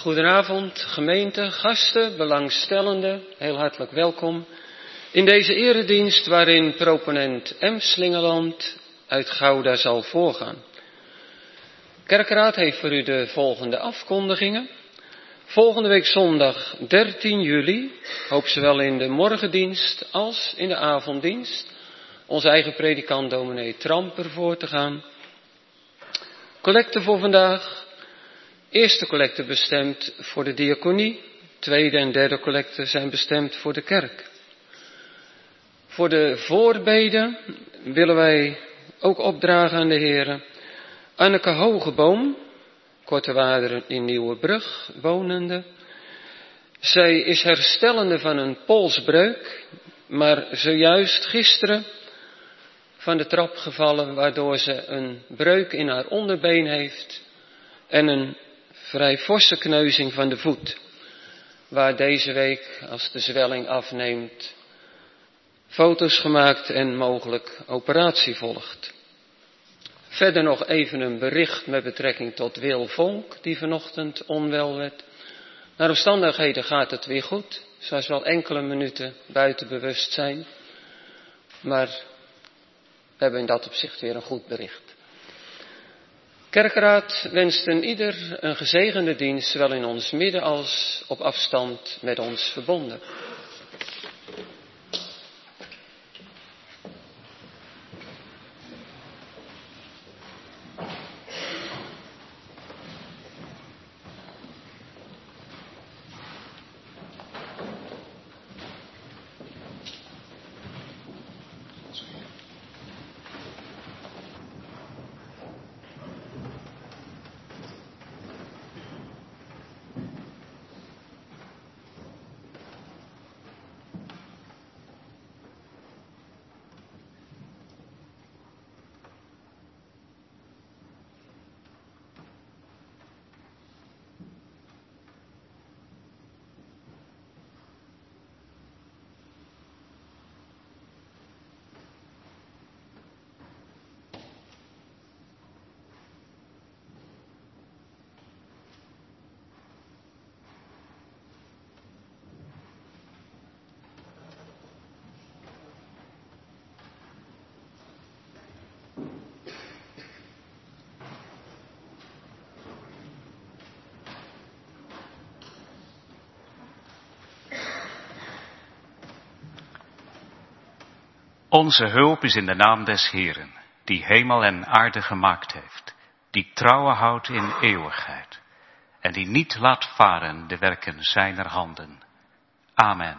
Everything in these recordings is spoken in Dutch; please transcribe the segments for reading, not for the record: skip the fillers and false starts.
Goedenavond gemeente, gasten, belangstellenden, heel hartelijk welkom in deze eredienst waarin proponent Emslingerland uit Gouda zal voorgaan. Kerkraad heeft voor u de volgende afkondigingen. Volgende week zondag 13 juli, hoop zowel in de morgendienst als in de avonddienst, onze eigen predikant dominee Tramper voor te gaan. Collecte voor vandaag. Eerste collecte bestemd voor de diaconie. Tweede en derde collecte zijn bestemd voor de kerk. Voor de voorbeden willen wij ook opdragen aan de heren. Anneke Hogeboom, Kortewaarder in Nieuwebrug wonende. Zij is herstellende van een polsbreuk, maar zojuist gisteren van de trap gevallen, waardoor ze een breuk in haar onderbeen heeft en een vrij forse kneuzing van de voet, waar deze week, als de zwelling afneemt, foto's gemaakt en mogelijk operatie volgt. Verder nog even een bericht met betrekking tot Wil Vonk, die vanochtend onwel werd. Naar omstandigheden gaat het weer goed, zoals wel enkele minuten buiten bewustzijn, maar we hebben in dat opzicht weer een goed bericht. Kerkraad wenst ieder een gezegende dienst, zowel in ons midden als op afstand met ons verbonden. Onze hulp is in de naam des Heeren, die hemel en aarde gemaakt heeft, die trouwen houdt in eeuwigheid en die niet laat varen de werken zijner handen. Amen.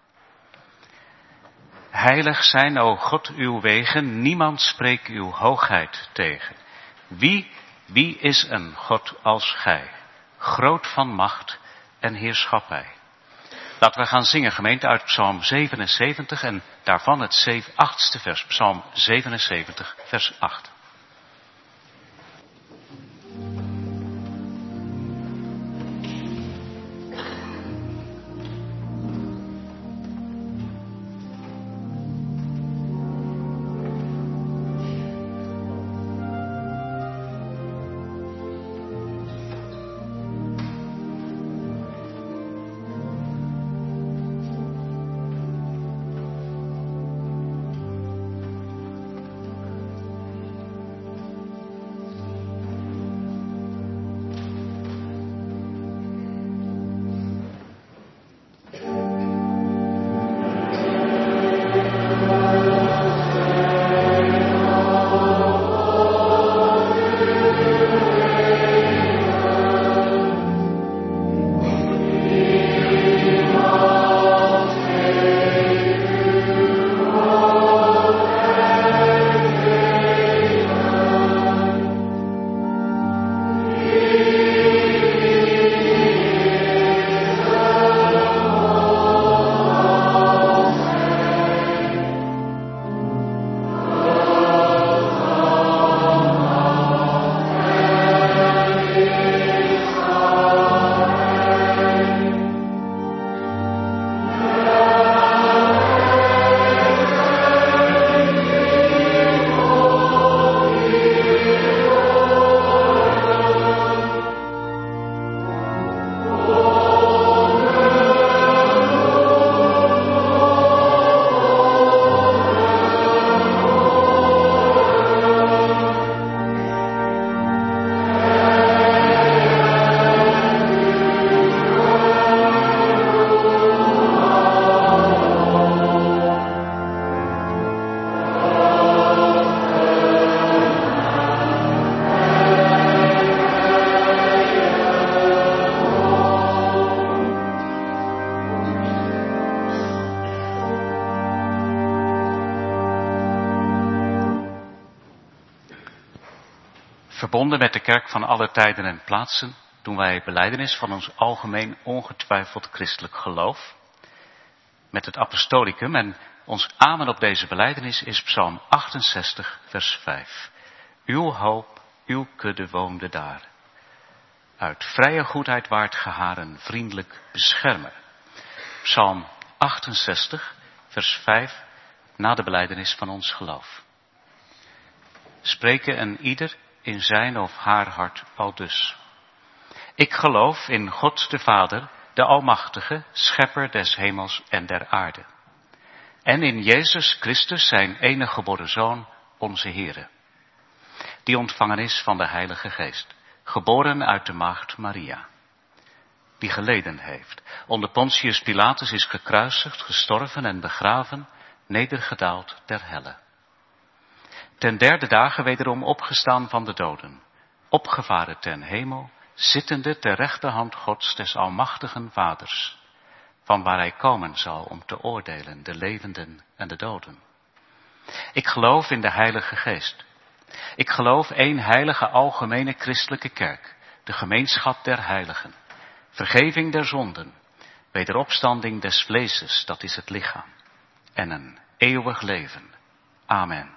Heilig zijn, o God, uw wegen, niemand spreekt uw hoogheid tegen. Wie is een God als gij, groot van macht en heerschappij? Laten we gaan zingen, gemeente, uit Psalm 77 en daarvan het 8e vers, Psalm 77, vers 8. Verbonden met de kerk van alle tijden en plaatsen doen wij belijdenis van ons algemeen ongetwijfeld christelijk geloof met het apostolicum, en ons amen op deze belijdenis is Psalm 68 vers 5. Uw hoop, uw kudde woonde daar. Uit vrije goedheid waart geharen vriendelijk beschermen. Psalm 68 vers 5 na de belijdenis van ons geloof. Spreken een ieder in zijn of haar hart aldus. Ik geloof in God de Vader, de Almachtige, Schepper des hemels en der aarde. En in Jezus Christus, zijn enige geboren Zoon, onze Heere. Die ontvangen is van de Heilige Geest, geboren uit de maagd Maria. Die geleden heeft, onder Pontius Pilatus is gekruisigd, gestorven en begraven, nedergedaald ter helle. Ten derde dage wederom opgestaan van de doden, opgevaren ten hemel, zittende ter rechterhand Gods des almachtigen Vaders, van waar hij komen zal om te oordelen de levenden en de doden. Ik geloof in de Heilige Geest. Ik geloof één heilige algemene christelijke kerk, de gemeenschap der heiligen, vergeving der zonden, wederopstanding des vleeses, dat is het lichaam, en een eeuwig leven. Amen.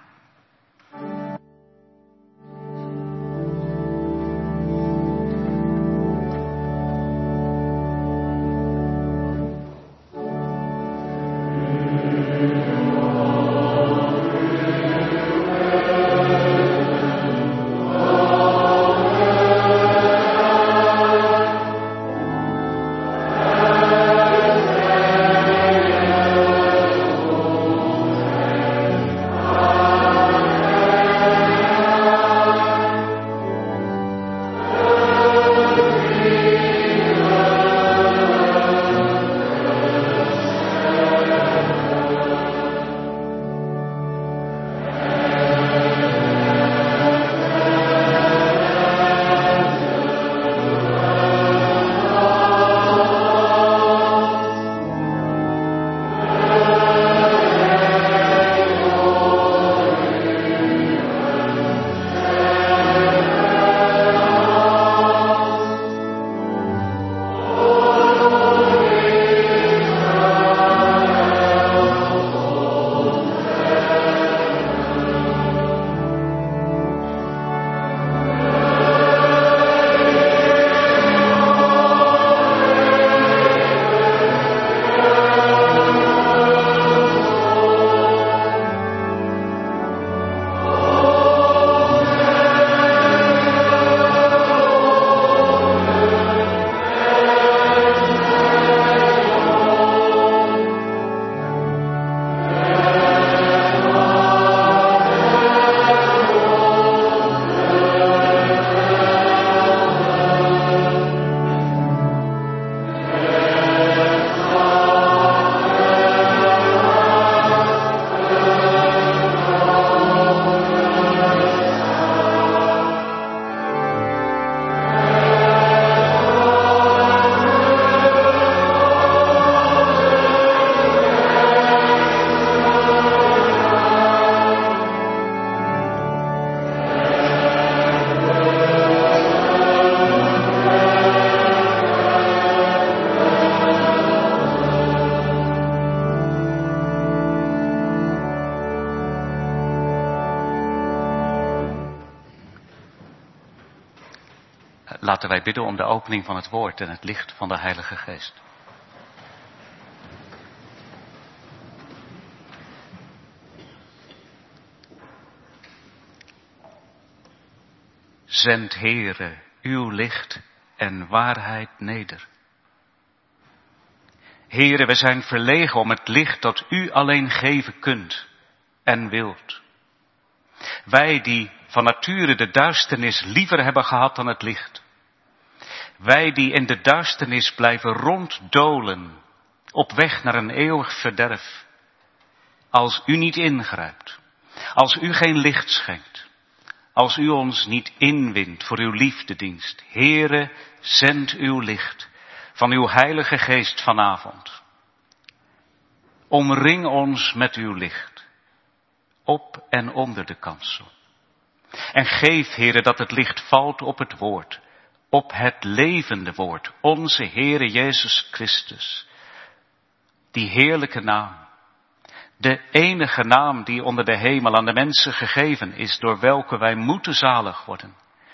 Laten wij bidden om de opening van het woord en het licht van de Heilige Geest. Zend, Heere, uw licht en waarheid neder. Heere, we zijn verlegen om het licht dat u alleen geven kunt en wilt. Wij die van nature de duisternis liever hebben gehad dan het licht. Wij die in de duisternis blijven ronddolen, op weg naar een eeuwig verderf. Als u niet ingrijpt, als u geen licht schenkt, als u ons niet inwint voor uw liefdedienst. Heere, zend uw licht van uw Heilige Geest vanavond. Omring ons met uw licht, op en onder de kansel. En geef, Heere, dat het licht valt op het woord, op het levende woord, onze Heere Jezus Christus. Die heerlijke naam, de enige naam die onder de hemel aan de mensen gegeven is, door welke wij moeten zalig worden.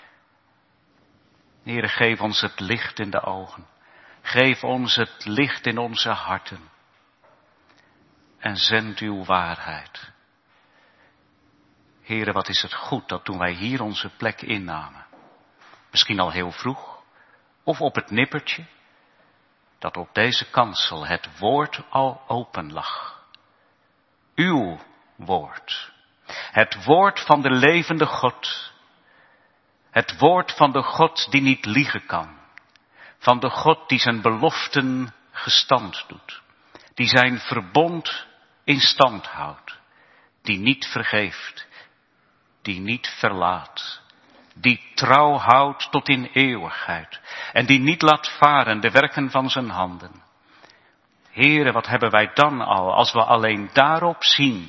Heere, geef ons het licht in de ogen. Geef ons het licht in onze harten. En zend uw waarheid. Heere, wat is het goed dat toen wij hier onze plek innamen, misschien al heel vroeg, of op het nippertje, dat op deze kansel het woord al open lag. Uw woord. Het woord van de levende God. Het woord van de God die niet liegen kan. Van de God die zijn beloften gestand doet. Die zijn verbond in stand houdt. Die niet vergeeft. Die niet verlaat. Die trouw houdt tot in eeuwigheid. En die niet laat varen de werken van zijn handen. Heere, wat hebben wij dan al, als we alleen daarop zien,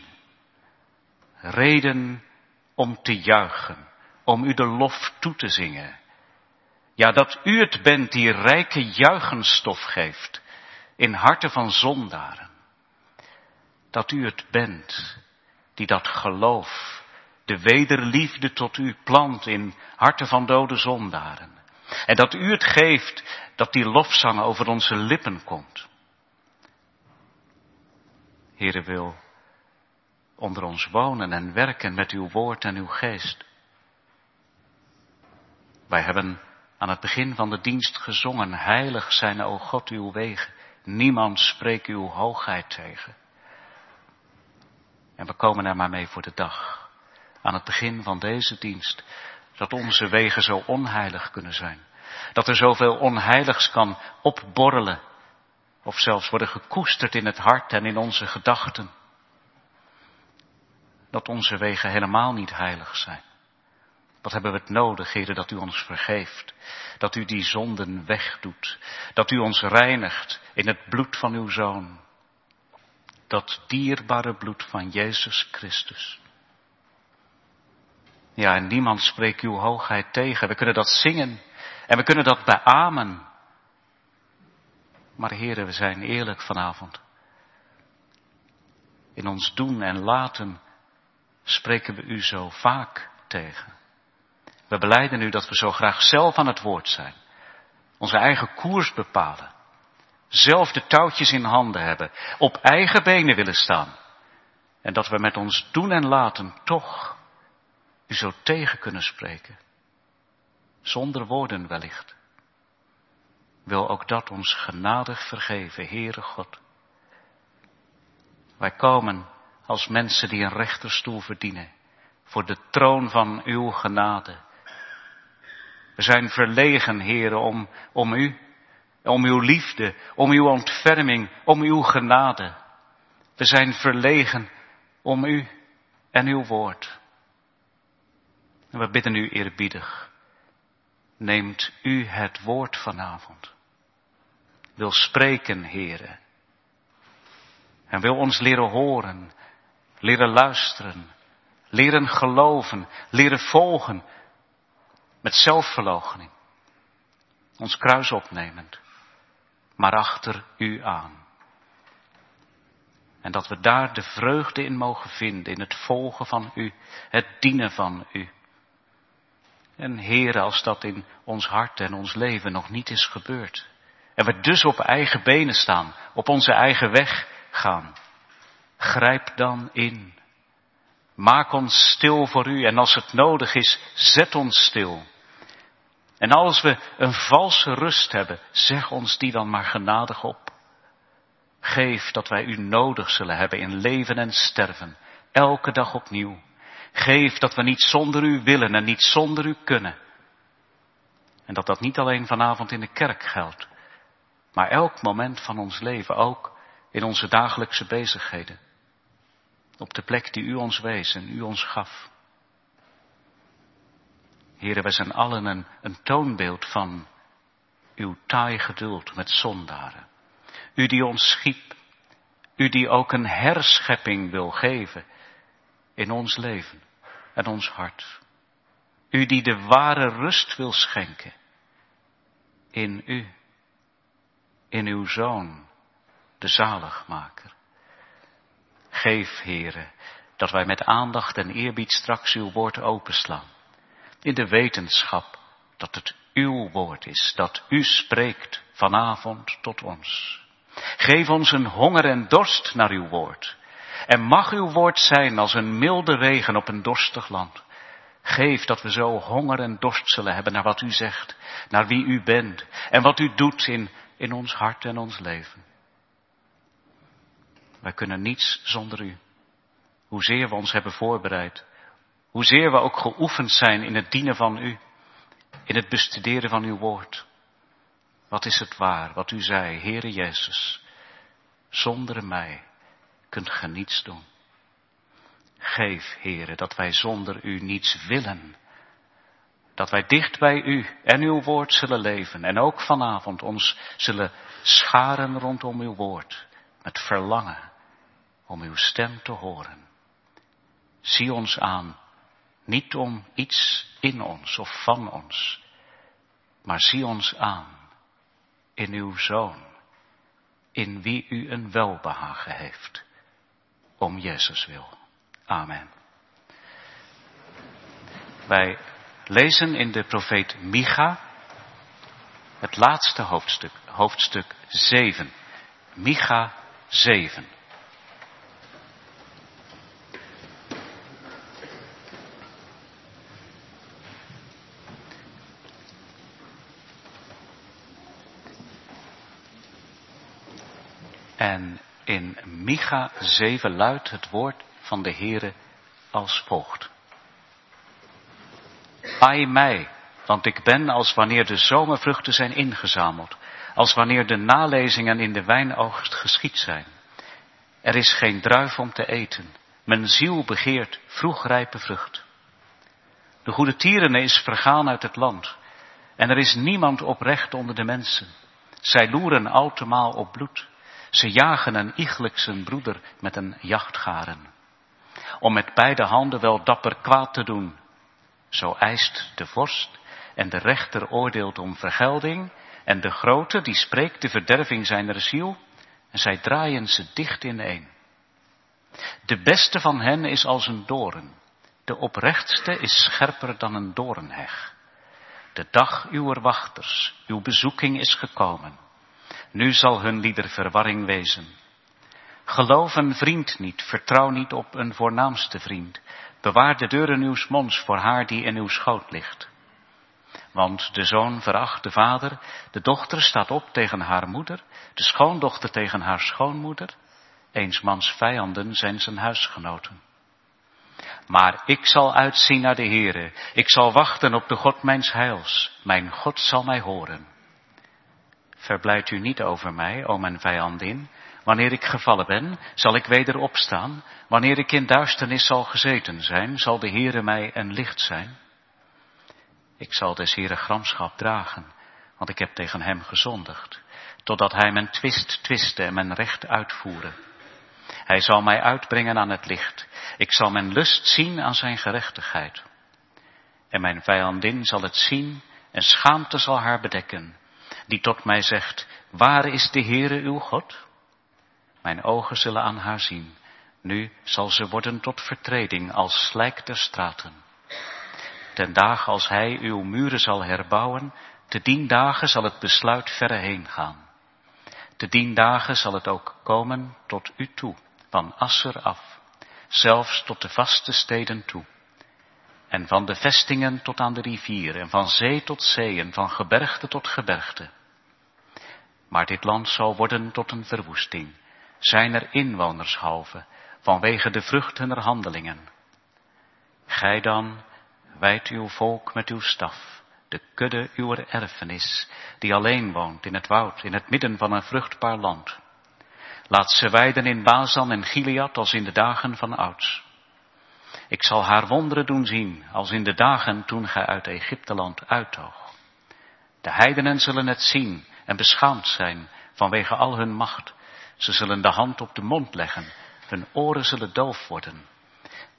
reden om te juichen, om u de lof toe te zingen. Ja, dat u het bent die rijke juichenstof geeft in harten van zondaren. Dat u het bent die dat geloof, de wederliefde tot u plant in harten van dode zondaren. En dat u het geeft dat die lofzang over onze lippen komt. Heere, wil onder ons wonen en werken met uw woord en uw geest. Wij hebben aan het begin van de dienst gezongen, heilig zijn, o God, uw wegen. Niemand spreekt uw hoogheid tegen. En we komen er maar mee voor de dag. Aan het begin van deze dienst, dat onze wegen zo onheilig kunnen zijn. Dat er zoveel onheiligs kan opborrelen. Of zelfs worden gekoesterd in het hart en in onze gedachten. Dat onze wegen helemaal niet heilig zijn. Wat hebben we het nodig, Heere, dat u ons vergeeft. Dat u die zonden wegdoet. Dat u ons reinigt in het bloed van uw Zoon. Dat dierbare bloed van Jezus Christus. Ja, en niemand spreekt uw hoogheid tegen. We kunnen dat zingen en we kunnen dat beamen. Maar Heere, we zijn eerlijk vanavond. In ons doen en laten spreken we u zo vaak tegen. We belijden u dat we zo graag zelf aan het woord zijn. Onze eigen koers bepalen. Zelf de touwtjes in handen hebben. Op eigen benen willen staan. En dat we met ons doen en laten toch u zo tegen kunnen spreken. Zonder woorden wellicht. Wil ook dat ons genadig vergeven, Heere God. Wij komen als mensen die een rechterstoel verdienen. Voor de troon van uw genade. We zijn verlegen, Heere, om u. Om uw liefde, om uw ontferming, om uw genade. We zijn verlegen om u en uw woord. En we bidden u eerbiedig. Neemt u het woord vanavond. Wil spreken, Heere. En wil ons leren horen, leren luisteren, leren geloven, leren volgen. Met zelfverloochening. Ons kruis opnemend. Maar achter u aan. En dat we daar de vreugde in mogen vinden, in het volgen van u, het dienen van u. En Heere, als dat in ons hart en ons leven nog niet is gebeurd. En we dus op eigen benen staan, op onze eigen weg gaan. Grijp dan in. Maak ons stil voor u en als het nodig is, zet ons stil. En als we een valse rust hebben, zeg ons die dan maar genadig op. Geef dat wij u nodig zullen hebben in leven en sterven, elke dag opnieuw. Geef dat we niet zonder u willen en niet zonder u kunnen. En dat dat niet alleen vanavond in de kerk geldt, maar elk moment van ons leven, ook in onze dagelijkse bezigheden. Op de plek die u ons wees en u ons gaf. Heere, wij zijn allen een toonbeeld van uw taai geduld met zondaren. U die ons schiep, u die ook een herschepping wil geven in ons leven en ons hart. U die de ware rust wil schenken. In u. In uw Zoon, de zaligmaker. Geef, Heere, dat wij met aandacht en eerbied straks uw woord openslaan. In de wetenschap dat het uw woord is, dat u spreekt vanavond tot ons. Geef ons een honger en dorst naar uw woord. En mag uw woord zijn als een milde regen op een dorstig land. Geef dat we zo honger en dorst zullen hebben naar wat u zegt, naar wie u bent en wat u doet in ons hart en ons leven. Wij kunnen niets zonder u. Hoezeer we ons hebben voorbereid, hoezeer we ook geoefend zijn in het dienen van u, in het bestuderen van uw woord. Wat is het waar, wat u zei, Heere Jezus, zonder mij kunt ge niets doen. Geef, Heere, dat wij zonder u niets willen. Dat wij dicht bij u en uw woord zullen leven. En ook vanavond ons zullen scharen rondom uw woord. Met verlangen om uw stem te horen. Zie ons aan, niet om iets in ons of van ons. Maar zie ons aan in uw Zoon. In wie u een welbehagen heeft. Om Jezus wil. Amen. Wij lezen in de profeet Micha het laatste hoofdstuk, hoofdstuk 7. Micha 7. En in Micha 7 luidt het woord van de Heere als volgt. Ai mij, want ik ben als wanneer de zomervruchten zijn ingezameld, als wanneer de nalezingen in de wijnoogst geschied zijn. Er is geen druif om te eten, mijn ziel begeert vroegrijpe vrucht. De goede tierene is vergaan uit het land, en er is niemand oprecht onder de mensen. Zij loeren altemaal op bloed. Ze jagen een iegelijk zijn broeder met een jachtgaren. Om met beide handen wel dapper kwaad te doen. Zo eist de vorst en de rechter oordeelt om vergelding. En de grote die spreekt de verderving zijner ziel. En zij draaien ze dicht ineen. De beste van hen is als een doorn. De oprechtste is scherper dan een doornheg. De dag uwer wachters, uw bezoeking is gekomen. Nu zal hun lieder verwarring wezen. Geloof een vriend niet, vertrouw niet op een voornaamste vriend. Bewaar de deuren uws monds voor haar die in uw schoot ligt. Want de zoon veracht de vader, de dochter staat op tegen haar moeder, de schoondochter tegen haar schoonmoeder. Eens mans vijanden zijn zijn huisgenoten. Maar ik zal uitzien naar de Heere, ik zal wachten op de God mijns heils, mijn God zal mij horen. Verblijd u niet over mij, o mijn vijandin. Wanneer ik gevallen ben, zal ik weder opstaan. Wanneer ik in duisternis zal gezeten zijn, zal de Heere mij een licht zijn. Ik zal des Heere gramschap dragen, want ik heb tegen hem gezondigd, totdat hij mijn twist twiste en mijn recht uitvoere. Hij zal mij uitbrengen aan het licht. Ik zal mijn lust zien aan zijn gerechtigheid. En mijn vijandin zal het zien en schaamte zal haar bedekken. Die tot mij zegt, waar is de Heere uw God? Mijn ogen zullen aan haar zien. Nu zal ze worden tot vertreding als slijk der straten. Ten dagen als hij uw muren zal herbouwen, te dien dagen zal het besluit verre heen gaan. Te dien dagen zal het ook komen tot u toe, van Asser af, zelfs tot de vaste steden toe. En van de vestingen tot aan de rivier, en van zee tot zee, en van gebergte tot gebergte. Maar dit land zal worden tot een verwoesting, zijn er inwonershalve, vanwege de vruchten der handelingen. Gij dan, wijdt uw volk met uw staf, de kudde uwer erfenis, die alleen woont in het woud, in het midden van een vruchtbaar land. Laat ze weiden in Bazan en Gilead als in de dagen van ouds. Ik zal haar wonderen doen zien, als in de dagen toen gij uit Egypteland uittoog. De heidenen zullen het zien en beschaamd zijn vanwege al hun macht. Ze zullen de hand op de mond leggen, hun oren zullen doof worden.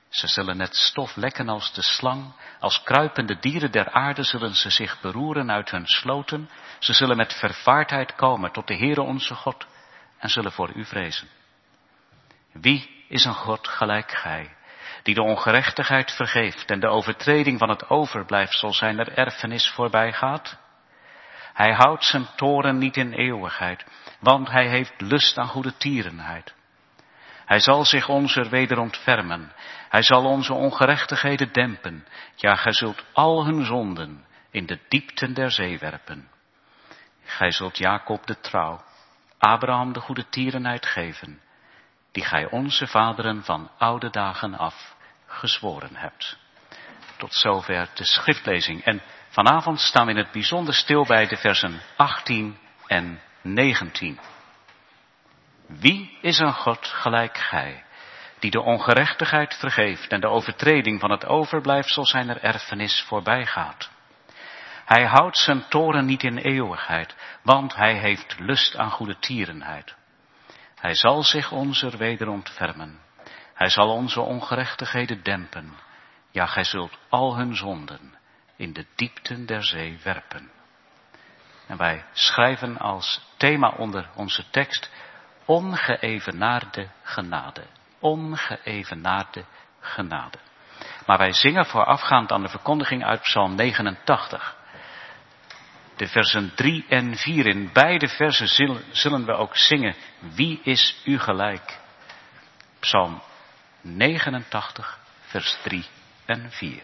Ze zullen net stof lekken als de slang, als kruipende dieren der aarde zullen ze zich beroeren uit hun sloten. Ze zullen met vervaardheid komen tot de Heere onze God en zullen voor u vrezen. Wie is een God gelijk gij, die de ongerechtigheid vergeeft en de overtreding van het overblijfsel zijner erfenis voorbijgaat? Hij houdt zijn toorn niet in eeuwigheid, want hij heeft lust aan goede tierenheid. Hij zal zich onzer weder ontfermen, hij zal onze ongerechtigheden dempen. Ja, gij zult al hun zonden in de diepten der zee werpen. Gij zult Jacob de trouw, Abraham de goede tierenheid geven, die gij onze vaderen van oude dagen af gezworen hebt. Tot zover de schriftlezing. En vanavond staan we in het bijzonder stil bij de versen 18 en 19. Wie is een God gelijk gij, die de ongerechtigheid vergeeft en de overtreding van het overblijfsel zijner erfenis voorbijgaat? Hij houdt zijn toorn niet in eeuwigheid, want hij heeft lust aan goede tierenheid. Hij zal zich onzer weder ontfermen. Hij zal onze ongerechtigheden dempen. Ja, gij zult al hun zonden in de diepten der zee werpen. En wij schrijven als thema onder onze tekst: ongeëvenaarde genade. Ongeëvenaarde genade. Maar wij zingen voorafgaand aan de verkondiging uit Psalm 89. De versen 3 en 4, in beide versen zullen we ook zingen: wie is u gelijk? Psalm 89, vers 3 en 4.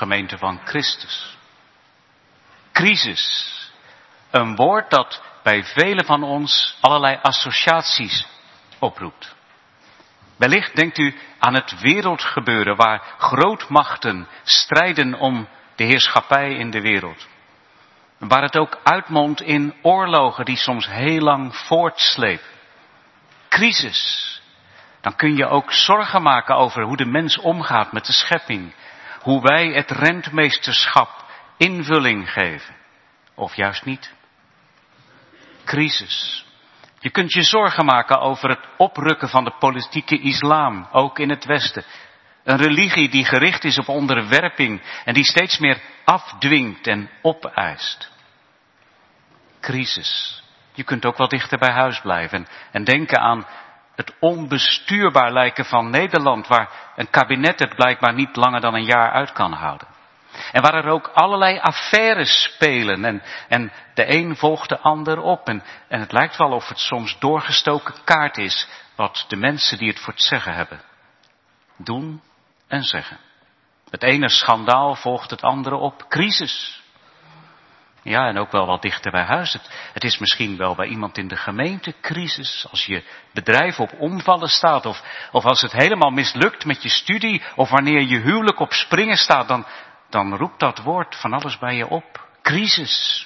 gemeente van Christus. Crisis. Een woord dat bij velen van ons allerlei associaties oproept. Wellicht denkt u aan het wereldgebeuren waar grootmachten strijden om de heerschappij in de wereld. Waar het ook uitmondt in oorlogen die soms heel lang voortslepen. Crisis. Dan kun je ook zorgen maken over hoe de mens omgaat met de schepping. Hoe wij het rentmeesterschap invulling geven. Of juist niet. Crisis. Je kunt je zorgen maken over het oprukken van de politieke islam, ook in het Westen. Een religie die gericht is op onderwerping en die steeds meer afdwingt en opeist. Crisis. Je kunt ook wel dichter bij huis blijven en denken aan het onbestuurbaar lijken van Nederland, waar een kabinet het blijkbaar niet langer dan een jaar uit kan houden. En waar er ook allerlei affaires spelen en de een volgt de ander op. En het lijkt wel of het soms doorgestoken kaart is wat de mensen die het voor het zeggen hebben doen en zeggen. Het ene schandaal volgt het andere op. Crisis. Ja, en ook wel wat dichter bij huis. Het is misschien wel bij iemand in de gemeente crisis. Als je bedrijf op omvallen staat of als het helemaal mislukt met je studie of wanneer je huwelijk op springen staat, dan roept dat woord van alles bij je op. Crisis.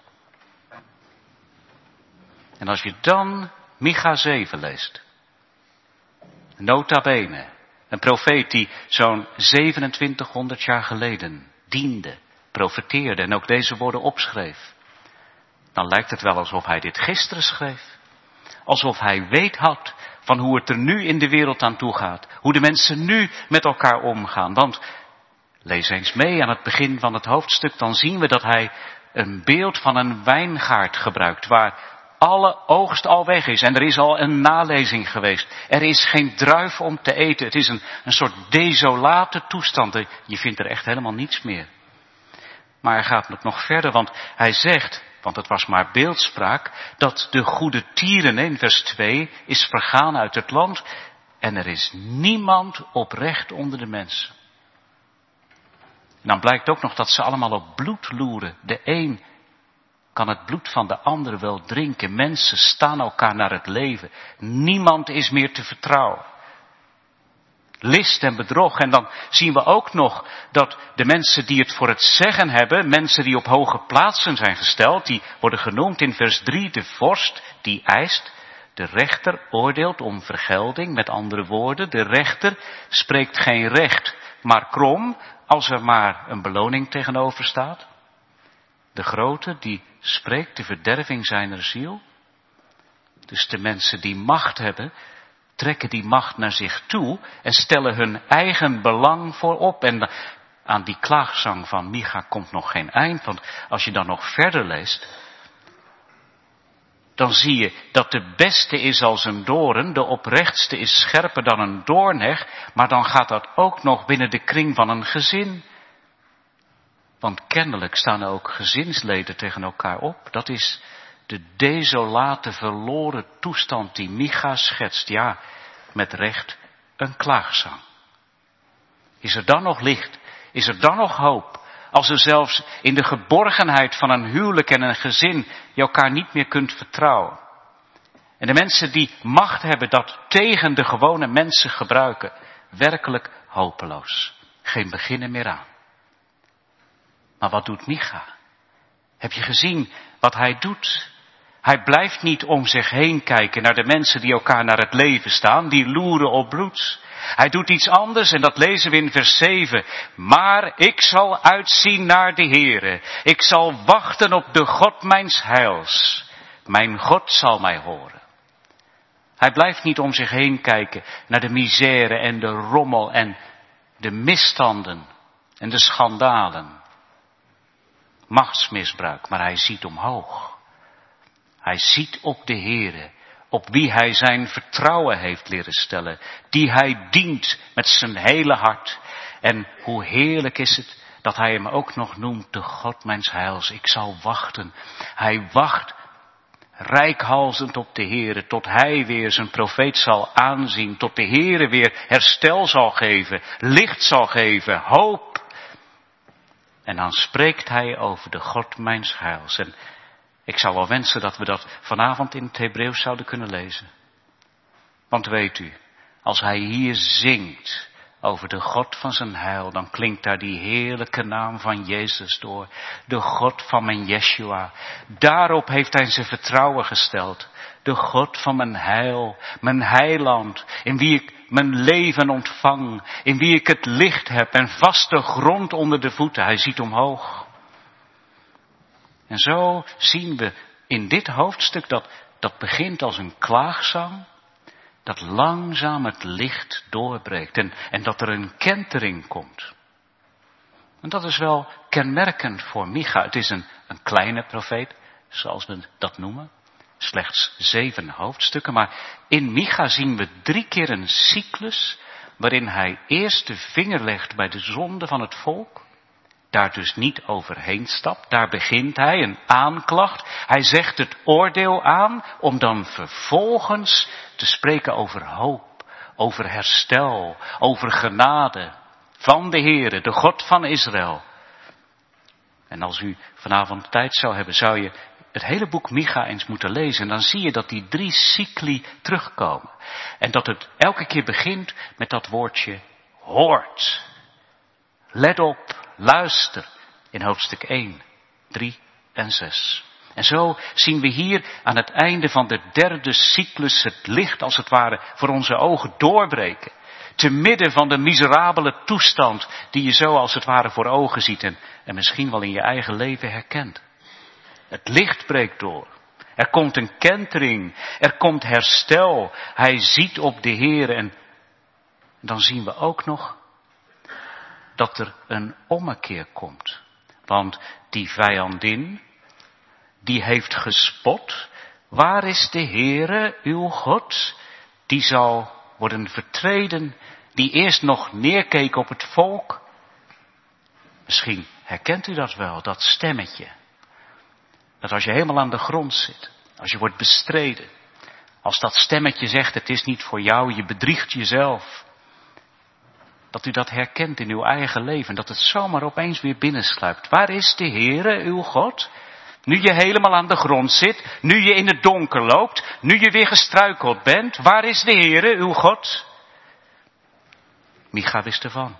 En als je dan Micha 7 leest. Nota bene. Een profeet die zo'n 2700 jaar geleden diende, profeteerde en ook deze woorden opschreef. Dan lijkt het wel alsof hij dit gisteren schreef. Alsof hij weet had van hoe het er nu in de wereld aan toe gaat. Hoe de mensen nu met elkaar omgaan. Want lees eens mee aan het begin van het hoofdstuk, dan zien we dat hij een beeld van een wijngaard gebruikt, waar alle oogst al weg is en er is al een nalezing geweest. Er is geen druif om te eten, het is een soort desolate toestand, je vindt er echt helemaal niets meer. Maar hij gaat nog verder, want hij zegt, want het was maar beeldspraak, dat de goede tieren in vers 2 is vergaan uit het land en er is niemand oprecht onder de mensen. En dan blijkt ook nog dat ze allemaal op bloed loeren. De een kan het bloed van de ander wel drinken. Mensen staan elkaar naar het leven. Niemand is meer te vertrouwen. List en bedrog. En dan zien we ook nog dat de mensen die het voor het zeggen hebben, mensen die op hoge plaatsen zijn gesteld, die worden genoemd in vers 3, de vorst die eist. De rechter oordeelt om vergelding, met andere woorden, de rechter spreekt geen recht, maar krom, als er maar een beloning tegenover staat. De grote die spreekt de verderving zijner ziel. Dus de mensen die macht hebben, trekken die macht naar zich toe en stellen hun eigen belang voorop. En aan die klaagzang van Micha komt nog geen eind, want als je dan nog verder leest, dan zie je dat de beste is als een doorn, de oprechtste is scherper dan een doornheg, maar dan gaat dat ook nog binnen de kring van een gezin. Want kennelijk staan er ook gezinsleden tegen elkaar op. Dat is de desolate, verloren toestand die Micha schetst. Ja, met recht een klaagzang. Is er dan nog licht? Is er dan nog hoop? Als er zelfs in de geborgenheid van een huwelijk en een gezin je elkaar niet meer kunt vertrouwen. En de mensen die macht hebben dat tegen de gewone mensen gebruiken, werkelijk hopeloos. Geen beginnen meer aan. Maar wat doet Micha? Heb je gezien wat hij doet? Hij blijft niet om zich heen kijken naar de mensen die elkaar naar het leven staan, die loeren op bloed. Hij doet iets anders en dat lezen we in vers 7. Maar ik zal uitzien naar de Heere. Ik zal wachten op de God mijns heils. Mijn God zal mij horen. Hij blijft niet om zich heen kijken naar de misère en de rommel en de misstanden en de schandalen. Machtsmisbruik, maar hij ziet omhoog. Hij ziet op de Heere, op wie hij zijn vertrouwen heeft leren stellen, die hij dient met zijn hele hart. En hoe heerlijk is het dat hij hem ook nog noemt, de God mijns heils. Ik zal wachten. Hij wacht reikhalzend op de Heere, tot hij weer zijn profeet zal aanzien, tot de Heere weer herstel zal geven, licht zal geven, hoop. En dan spreekt hij over de God mijns heils. En ik zou wel wensen dat we dat vanavond in het Hebreeuws zouden kunnen lezen. Want weet u, als hij hier zingt over de God van zijn heil, dan klinkt daar die heerlijke naam van Jezus door. De God van mijn Yeshua. Daarop heeft hij zijn vertrouwen gesteld. De God van mijn heil, mijn heiland, in wie ik mijn leven ontvang, in wie ik het licht heb en vaste grond onder de voeten. Hij ziet omhoog. En zo zien we in dit hoofdstuk dat begint als een klaagzang, dat langzaam het licht doorbreekt en dat er een kentering komt. En dat is wel kenmerkend voor Micha. Het is een kleine profeet, zoals we dat noemen. Slechts 7 hoofdstukken, maar in Micha zien we 3 keer een cyclus waarin hij eerst de vinger legt bij de zonde van het volk, daar dus niet overheen stapt. Daar begint hij een aanklacht. Hij zegt het oordeel aan om dan vervolgens te spreken over hoop, over herstel, over genade van de Heere, de God van Israël. En als u vanavond tijd zou hebben, zou je het hele boek Micha eens moeten lezen. En dan zie je dat die 3 cycli terugkomen. En dat het elke keer begint met dat woordje hoort. Let op, luister. In hoofdstuk 1, 3 en 6. En zo zien we hier aan het einde van de 3e cyclus het licht als het ware voor onze ogen doorbreken. Te midden van de miserabele toestand die je zo als het ware voor ogen ziet en misschien wel in je eigen leven herkent. Het licht breekt door. Er komt een kentering. Er komt herstel. Hij ziet op de Heer. En dan zien we ook nog dat er een ommekeer komt. Want die vijandin, die heeft gespot. Waar is de Heere, uw God? Die zal worden vertreden. Die eerst nog neerkeek op het volk. Misschien herkent u dat wel, dat stemmetje. Dat als je helemaal aan de grond zit, als je wordt bestreden, als dat stemmetje zegt het is niet voor jou, je bedriegt jezelf. Dat u dat herkent in uw eigen leven, dat het zomaar opeens weer binnensluipt. Waar is de Heere, uw God? Nu je helemaal aan de grond zit, nu je in het donker loopt, nu je weer gestruikeld bent, waar is de Heere, uw God? Micha wist ervan.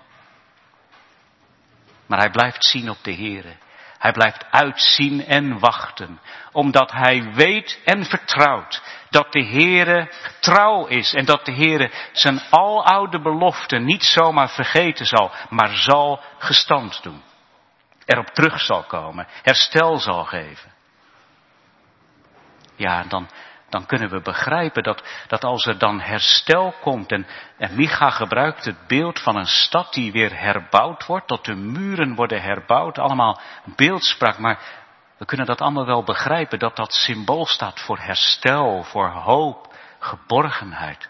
Maar hij blijft zien op de Heere. Hij blijft uitzien en wachten, omdat hij weet en vertrouwt dat de Heere trouw is en dat de Heere zijn aloude belofte niet zomaar vergeten zal, maar zal gestand doen. Erop terug zal komen, herstel zal geven. Ja, dan kunnen we begrijpen dat als er dan herstel komt en Micha gebruikt het beeld van een stad die weer herbouwd wordt, dat de muren worden herbouwd, allemaal beeldspraak, maar we kunnen dat allemaal wel begrijpen, dat dat symbool staat voor herstel, voor hoop, geborgenheid.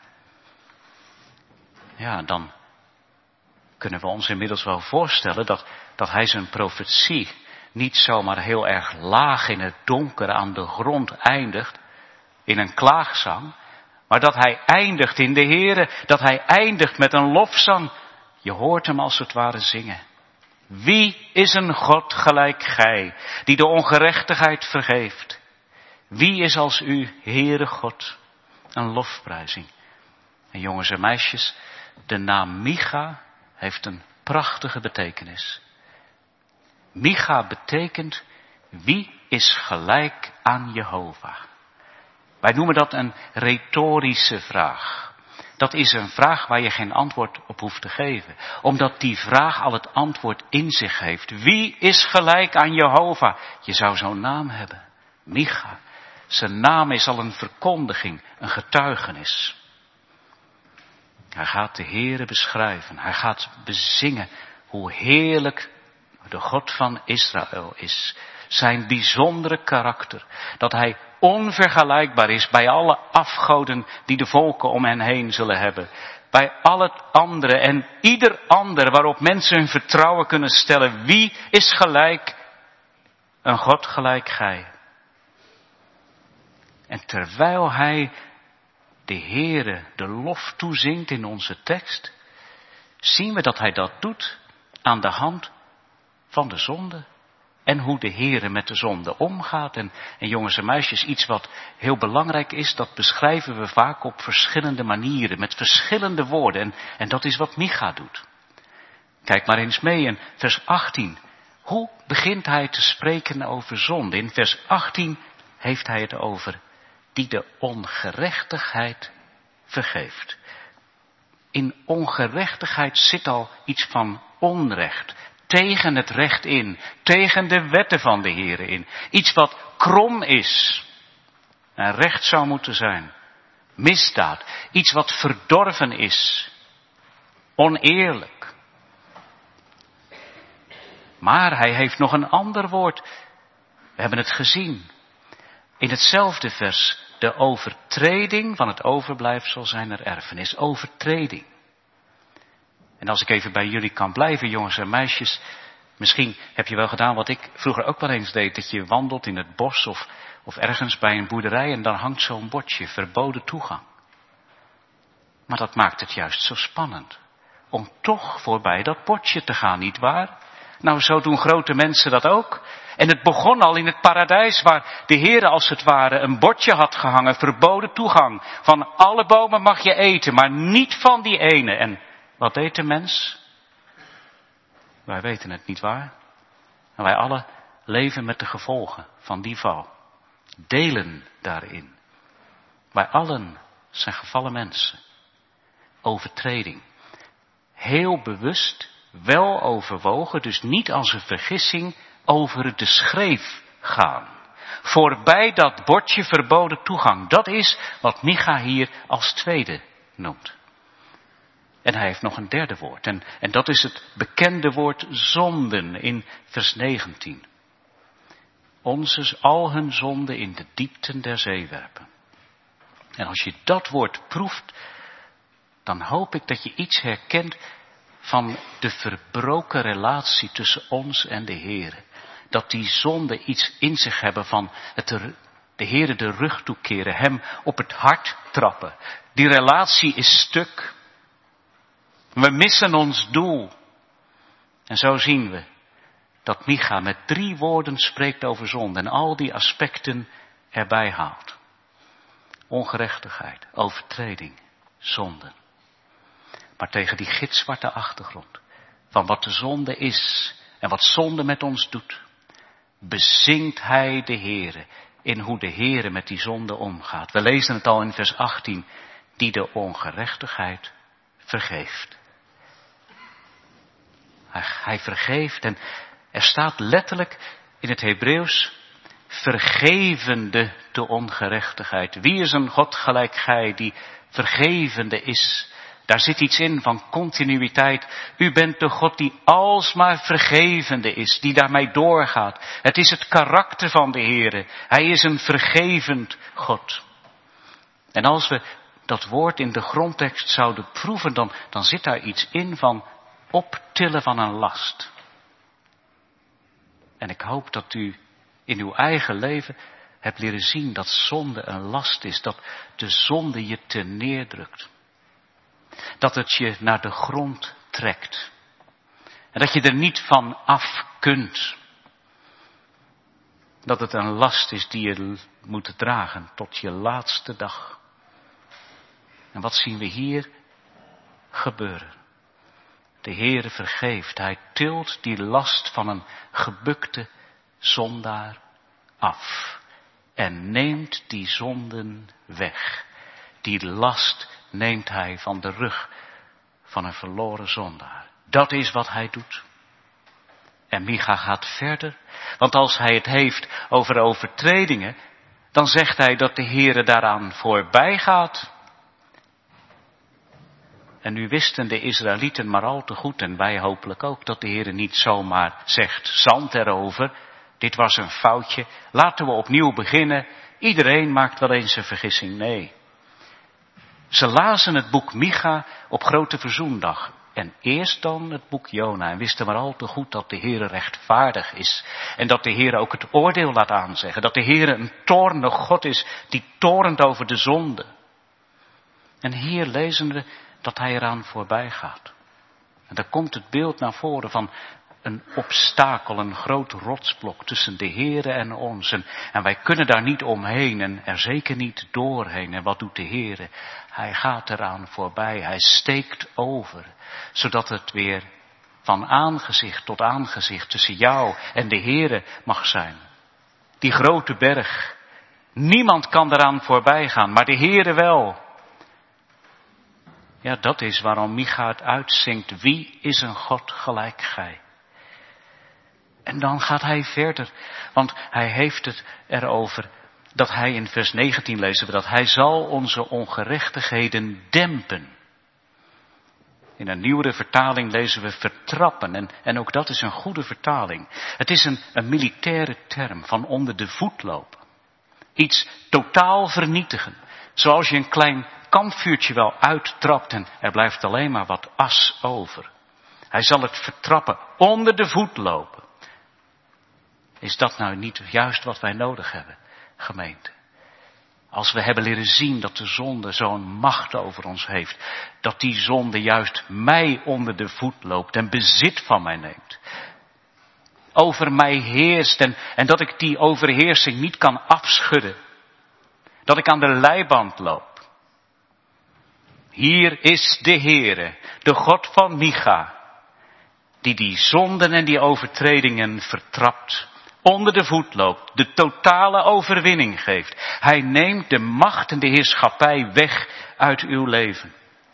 Ja, dan kunnen we ons inmiddels wel voorstellen dat hij zijn profetie niet zomaar heel erg laag in het donker aan de grond eindigt, in een klaagzang, maar dat hij eindigt in de Heere, dat hij eindigt met een lofzang. Je hoort hem als het ware zingen. Wie is een God gelijk gij, die de ongerechtigheid vergeeft? Wie is als u, Heere God? Een lofprijzing. En jongens en meisjes, de naam Micha heeft een prachtige betekenis. Micha betekent, wie is gelijk aan Jehovah? Wij noemen dat een retorische vraag. Dat is een vraag waar je geen antwoord op hoeft te geven. Omdat die vraag al het antwoord in zich heeft. Wie is gelijk aan Jehovah? Je zou zo'n naam hebben. Micha. Zijn naam is al een verkondiging, een getuigenis. Hij gaat de Heere beschrijven. Hij gaat bezingen hoe heerlijk de God van Israël is. Zijn bijzondere karakter. Dat hij onvergelijkbaar is bij alle afgoden die de volken om hen heen zullen hebben. Bij al het andere en ieder ander waarop mensen hun vertrouwen kunnen stellen. Wie is gelijk een God gelijk gij? En terwijl hij de Heere de lof toezingt in onze tekst, zien we dat hij dat doet aan de hand van de zonde. En hoe de Heere met de zonde omgaat. En jongens en meisjes, iets wat heel belangrijk is, dat beschrijven we vaak op verschillende manieren, met verschillende woorden. En dat is wat Micha doet. Kijk maar eens mee in vers 18. Hoe begint hij te spreken over zonde? In vers 18 heeft hij het over die de ongerechtigheid vergeeft. In ongerechtigheid zit al iets van onrecht. Tegen het recht in. Tegen de wetten van de Heere in. Iets wat krom is. En recht zou moeten zijn. Misdaad. Iets wat verdorven is. Oneerlijk. Maar hij heeft nog een ander woord. We hebben het gezien. In hetzelfde vers. De overtreding van het overblijfsel zijner erfenis. Overtreding. En als ik even bij jullie kan blijven, jongens en meisjes. Misschien heb je wel gedaan wat ik vroeger ook wel eens deed. Dat je wandelt in het bos of ergens bij een boerderij. En dan hangt zo'n bordje, verboden toegang. Maar dat maakt het juist zo spannend. Om toch voorbij dat bordje te gaan, nietwaar? Nou, zo doen grote mensen dat ook. En het begon al in het paradijs, waar de Heere als het ware een bordje had gehangen, verboden toegang. Van alle bomen mag je eten, maar niet van die ene. En wat deed de mens? Wij weten het niet waar. En wij alle leven met de gevolgen van die val. Delen daarin. Wij allen zijn gevallen mensen. Overtreding. Heel bewust, wel overwogen, dus niet als een vergissing over de schreef gaan. Voorbij dat bordje verboden toegang. Dat is wat Micha hier als tweede noemt. En hij heeft nog een derde woord. En dat is het bekende woord zonden in vers 19. Al hun zonden in de diepten der zee werpen. En als je dat woord proeft, dan hoop ik dat je iets herkent van de verbroken relatie tussen ons en de Heere. Dat die zonden iets in zich hebben van de Heere de rug toekeren, hem op het hart trappen. Die relatie is stuk. We missen ons doel. En zo zien we dat Micha met 3 woorden spreekt over zonde en al die aspecten erbij haalt. Ongerechtigheid, overtreding, zonde. Maar tegen die gitzwarte achtergrond van wat de zonde is en wat zonde met ons doet, bezingt hij de Heere in hoe de Heere met die zonde omgaat. We lezen het al in vers 18, die de ongerechtigheid vergeeft. Hij vergeeft en er staat letterlijk in het Hebreeuws, vergevende de ongerechtigheid. Wie is een God gelijk gij die vergevende is? Daar zit iets in van continuïteit. U bent de God die alsmaar vergevende is, die daarmee doorgaat. Het is het karakter van de Heere. Hij is een vergevend God. En als we dat woord in de grondtekst zouden proeven, dan zit daar iets in van optillen van een last. En ik hoop dat u in uw eigen leven hebt leren zien dat zonde een last is. Dat de zonde je te neerdrukt. Dat het je naar de grond trekt. En dat je er niet van af kunt. Dat het een last is die je moet dragen tot je laatste dag. En wat zien we hier gebeuren? De Heere vergeeft. Hij tilt die last van een gebukte zondaar af. En neemt die zonden weg. Die last neemt hij van de rug van een verloren zondaar. Dat is wat hij doet. En Micha gaat verder. Want als hij het heeft over overtredingen, dan zegt hij dat de Heere daaraan voorbij gaat. En nu wisten de Israëlieten maar al te goed, en wij hopelijk ook, dat de Heere niet zomaar zegt, zand erover. Dit was een foutje, laten we opnieuw beginnen. Iedereen maakt wel eens een vergissing. Nee. Ze lazen het boek Micha op Grote Verzoendag. En eerst dan het boek Jona. En wisten maar al te goed dat de Heere rechtvaardig is. En dat de Heere ook het oordeel laat aanzeggen. Dat de Heere een toornig God is die torent over de zonde. En hier lezen we dat hij eraan voorbij gaat. En daar komt het beeld naar voren van een obstakel, een groot rotsblok tussen de Heere en ons. En wij kunnen daar niet omheen en er zeker niet doorheen. En wat doet de Heere? Hij gaat eraan voorbij, hij steekt over, zodat het weer van aangezicht tot aangezicht tussen jou en de Heere mag zijn. Die grote berg, niemand kan eraan voorbij gaan, maar de Heere wel. Ja, dat is waarom Micha het uitzingt. Wie is een God gelijk gij? En dan gaat hij verder, want hij heeft het erover dat hij in vers 19 lezen we dat hij zal onze ongerechtigheden dempen. In een nieuwere vertaling lezen we vertrappen en ook dat is een goede vertaling. Het is een militaire term van onder de voet lopen. Iets totaal vernietigen. Zoals je een klein kampvuurtje wel uittrapt en er blijft alleen maar wat as over. Hij zal het vertrappen, onder de voet lopen. Is dat nou niet juist wat wij nodig hebben, gemeente? Als we hebben leren zien dat de zonde zo'n macht over ons heeft, dat die zonde juist mij onder de voet loopt en bezit van mij neemt. Over mij heerst en dat ik die overheersing niet kan afschudden. Dat ik aan de leiband loop. Hier is de Heere, de God van Micha, die zonden en die overtredingen vertrapt. Onder de voet loopt, de totale overwinning geeft. Hij neemt de macht en de heerschappij weg uit uw leven.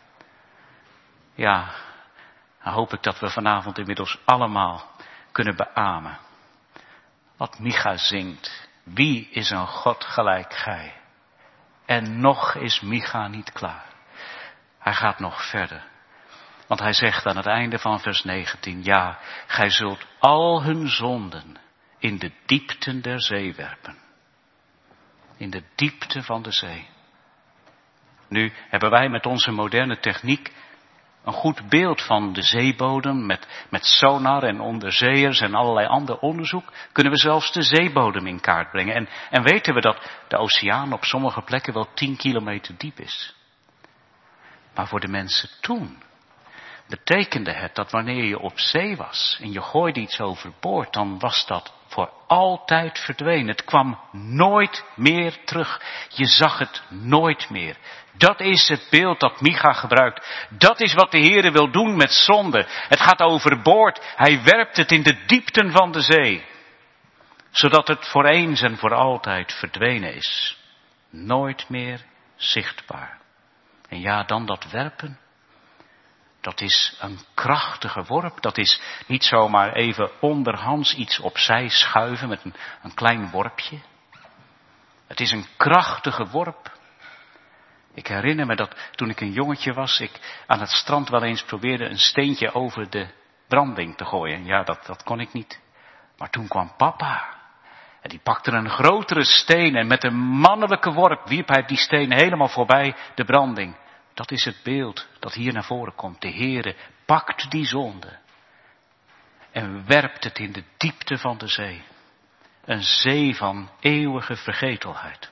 Ja, dan hoop ik dat we vanavond inmiddels allemaal kunnen beamen. Wat Micha zingt. Wie is een God gelijk gij? En nog is Micha niet klaar. Hij gaat nog verder. Want hij zegt aan het einde van vers 19. Ja, gij zult al hun zonden in de diepten der zee werpen. In de diepte van de zee. Nu hebben wij met onze moderne techniek een goed beeld van de zeebodem met sonar en onderzeeërs en allerlei ander onderzoek. Kunnen we zelfs de zeebodem in kaart brengen. En weten we dat de oceaan op sommige plekken wel 10 kilometer diep is. Maar voor de mensen toen betekende het dat wanneer je op zee was en je gooide iets overboord, dan was dat voor altijd verdwenen. Het kwam nooit meer terug. Je zag het nooit meer. Dat is het beeld dat Micha gebruikt. Dat is wat de Heere wil doen met zonde. Het gaat overboord. Hij werpt het in de diepten van de zee. Zodat het voor eens en voor altijd verdwenen is. Nooit meer zichtbaar. En ja, dan dat werpen. Dat is een krachtige worp. Dat is niet zomaar even onderhands iets opzij schuiven met een klein worpje. Het is een krachtige worp. Ik herinner me dat toen ik een jongetje was, ik aan het strand wel eens probeerde een steentje over de branding te gooien. Ja, dat kon ik niet. Maar toen kwam papa. En die pakte een grotere steen en met een mannelijke worp wierp hij die steen helemaal voorbij de branding. Dat is het beeld dat hier naar voren komt. De Heere pakt die zonde en werpt het in de diepte van de zee. Een zee van eeuwige vergetelheid.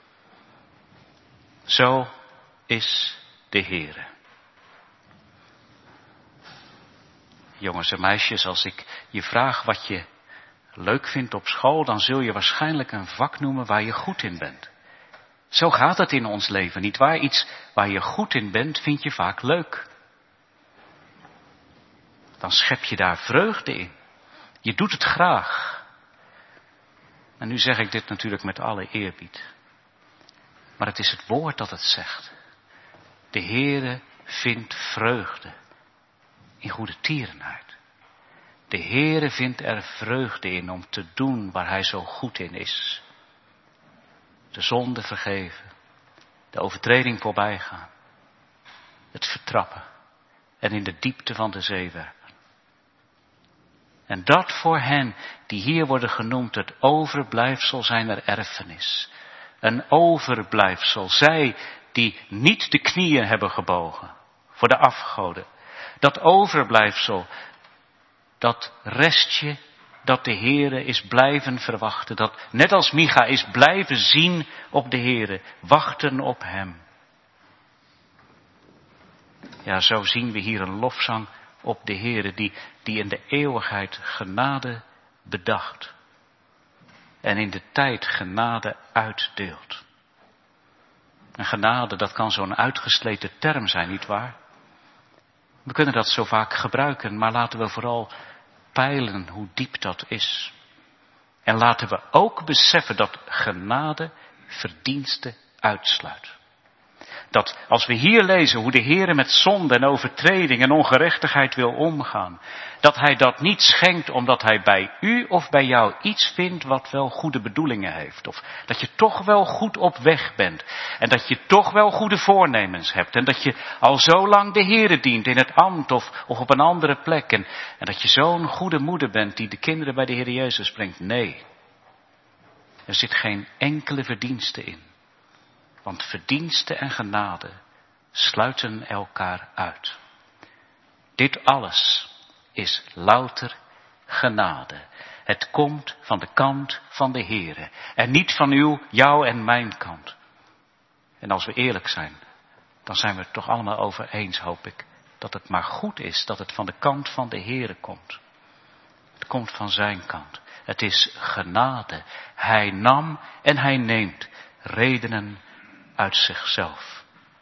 Zo is de Heere. Jongens en meisjes, als ik je vraag wat je leuk vindt op school, dan zul je waarschijnlijk een vak noemen waar je goed in bent. Zo gaat het in ons leven, nietwaar? Iets waar je goed in bent, vind je vaak leuk. Dan schep je daar vreugde in. Je doet het graag. En nu zeg ik dit natuurlijk met alle eerbied. Maar het is het woord dat het zegt. De Heere vindt vreugde in goede tierenheid. De Heere vindt er vreugde in om te doen waar hij zo goed in is. De zonde vergeven, de overtreding voorbij gaan, het vertrappen en in de diepte van de zee werpen. En dat voor hen die hier worden genoemd het overblijfsel zijner erfenis. Een overblijfsel, zij die niet de knieën hebben gebogen voor de afgoden. Dat overblijfsel, dat restje dat de Heere is blijven verwachten. Dat net als Micha is blijven zien op de Heere. Wachten op hem. Ja, zo zien we hier een lofzang op de Heere die in de eeuwigheid genade bedacht. En in de tijd genade uitdeelt. En genade, dat kan zo'n uitgesleten term zijn, nietwaar? We kunnen dat zo vaak gebruiken, maar laten we vooral peilen hoe diep dat is. En laten we ook beseffen dat genade verdiensten uitsluit. Dat als we hier lezen hoe de Heere met zonde en overtreding en ongerechtigheid wil omgaan, dat hij dat niet schenkt omdat hij bij u of bij jou iets vindt wat wel goede bedoelingen heeft. Of dat je toch wel goed op weg bent. En dat je toch wel goede voornemens hebt. En dat je al zo lang de Heere dient in het ambt of op een andere plek. En dat je zo'n goede moeder bent die de kinderen bij de Heer Jezus brengt. Nee, er zit geen enkele verdienste in. Want verdienste en genade sluiten elkaar uit. Dit alles is louter genade. Het komt van de kant van de Heere. En niet van jou en mijn kant. En als we eerlijk zijn, dan zijn we het toch allemaal over eens, hoop ik. Dat het maar goed is dat het van de kant van de Heere komt. Het komt van zijn kant. Het is genade. Hij nam en hij neemt redenen uit zichzelf.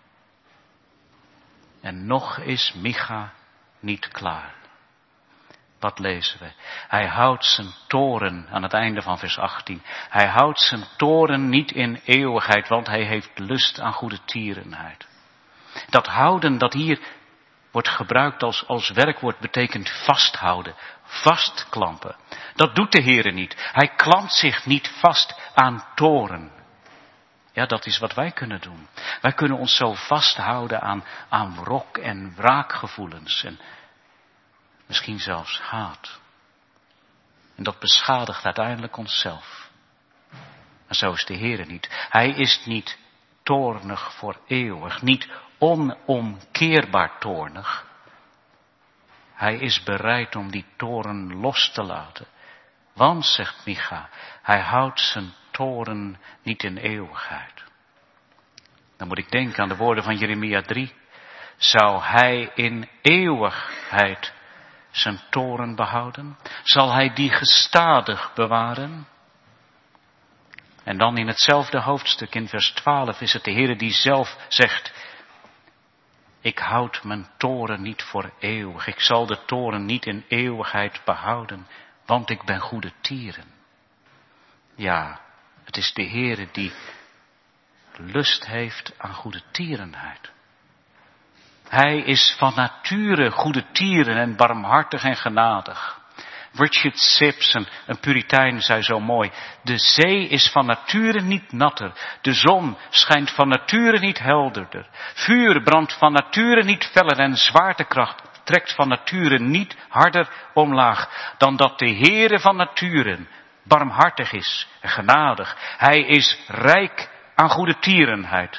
En nog is Micha niet klaar. Wat lezen we? Hij houdt zijn toren aan het einde van vers 18. Hij houdt zijn toren niet in eeuwigheid, want hij heeft lust aan goede tierenheid. Dat houden dat hier wordt gebruikt als werkwoord betekent vasthouden, vastklampen. Dat doet de Heere niet. Hij klampt zich niet vast aan toren. Ja, dat is wat wij kunnen doen. Wij kunnen ons zo vasthouden aan wrok en wraakgevoelens en misschien zelfs haat. En dat beschadigt uiteindelijk onszelf. Maar zo is de Heere niet. Hij is niet toornig voor eeuwig, niet onomkeerbaar toornig. Hij is bereid om die toorn los te laten. Want, zegt Micha, hij houdt zijn toorn niet in eeuwigheid. Dan moet ik denken aan de woorden van Jeremia 3. Zou hij in eeuwigheid zijn toorn behouden? Zal hij die gestadig bewaren? En dan in hetzelfde hoofdstuk in vers 12 is het de Heere die zelf zegt: ik houd mijn toorn niet voor eeuwig. Ik zal de toorn niet in eeuwigheid behouden, want ik ben goede tieren. Ja, het is de Heere die lust heeft aan goede tierenheid. Hij is van nature goede tieren en barmhartig en genadig. Richard Sibbes, een Puritein, zei zo mooi: de zee is van nature niet natter. De zon schijnt van nature niet helderder. Vuur brandt van nature niet feller en zwaartekracht trekt van nature niet harder omlaag dan dat de Heere van nature barmhartig is en genadig. Hij is rijk aan goede tierenheid.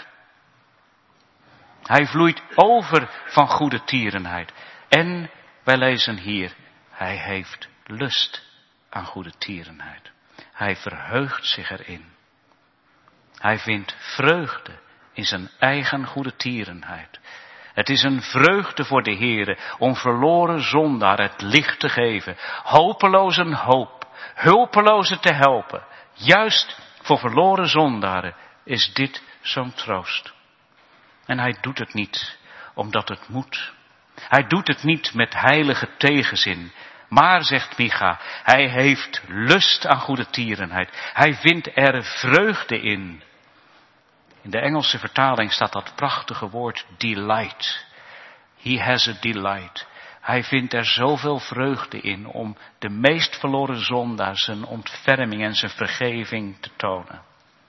Hij vloeit over van goede tierenheid. En wij lezen hier, hij heeft lust aan goede tierenheid. Hij verheugt zich erin. Hij vindt vreugde in zijn eigen goede tierenheid. Het is een vreugde voor de Heere om verloren zondaar het licht te geven, hopelozen hoop, hulpelozen te helpen. Juist voor verloren zondaren is dit zo'n troost. En hij doet het niet omdat het moet. Hij doet het niet met heilige tegenzin. Maar, zegt Micha, hij heeft lust aan goede tierenheid. Hij vindt er vreugde in. In de Engelse vertaling staat dat prachtige woord delight. He has a delight. Hij vindt er zoveel vreugde in om de meest verloren zondaar zijn ontferming en zijn vergeving te tonen.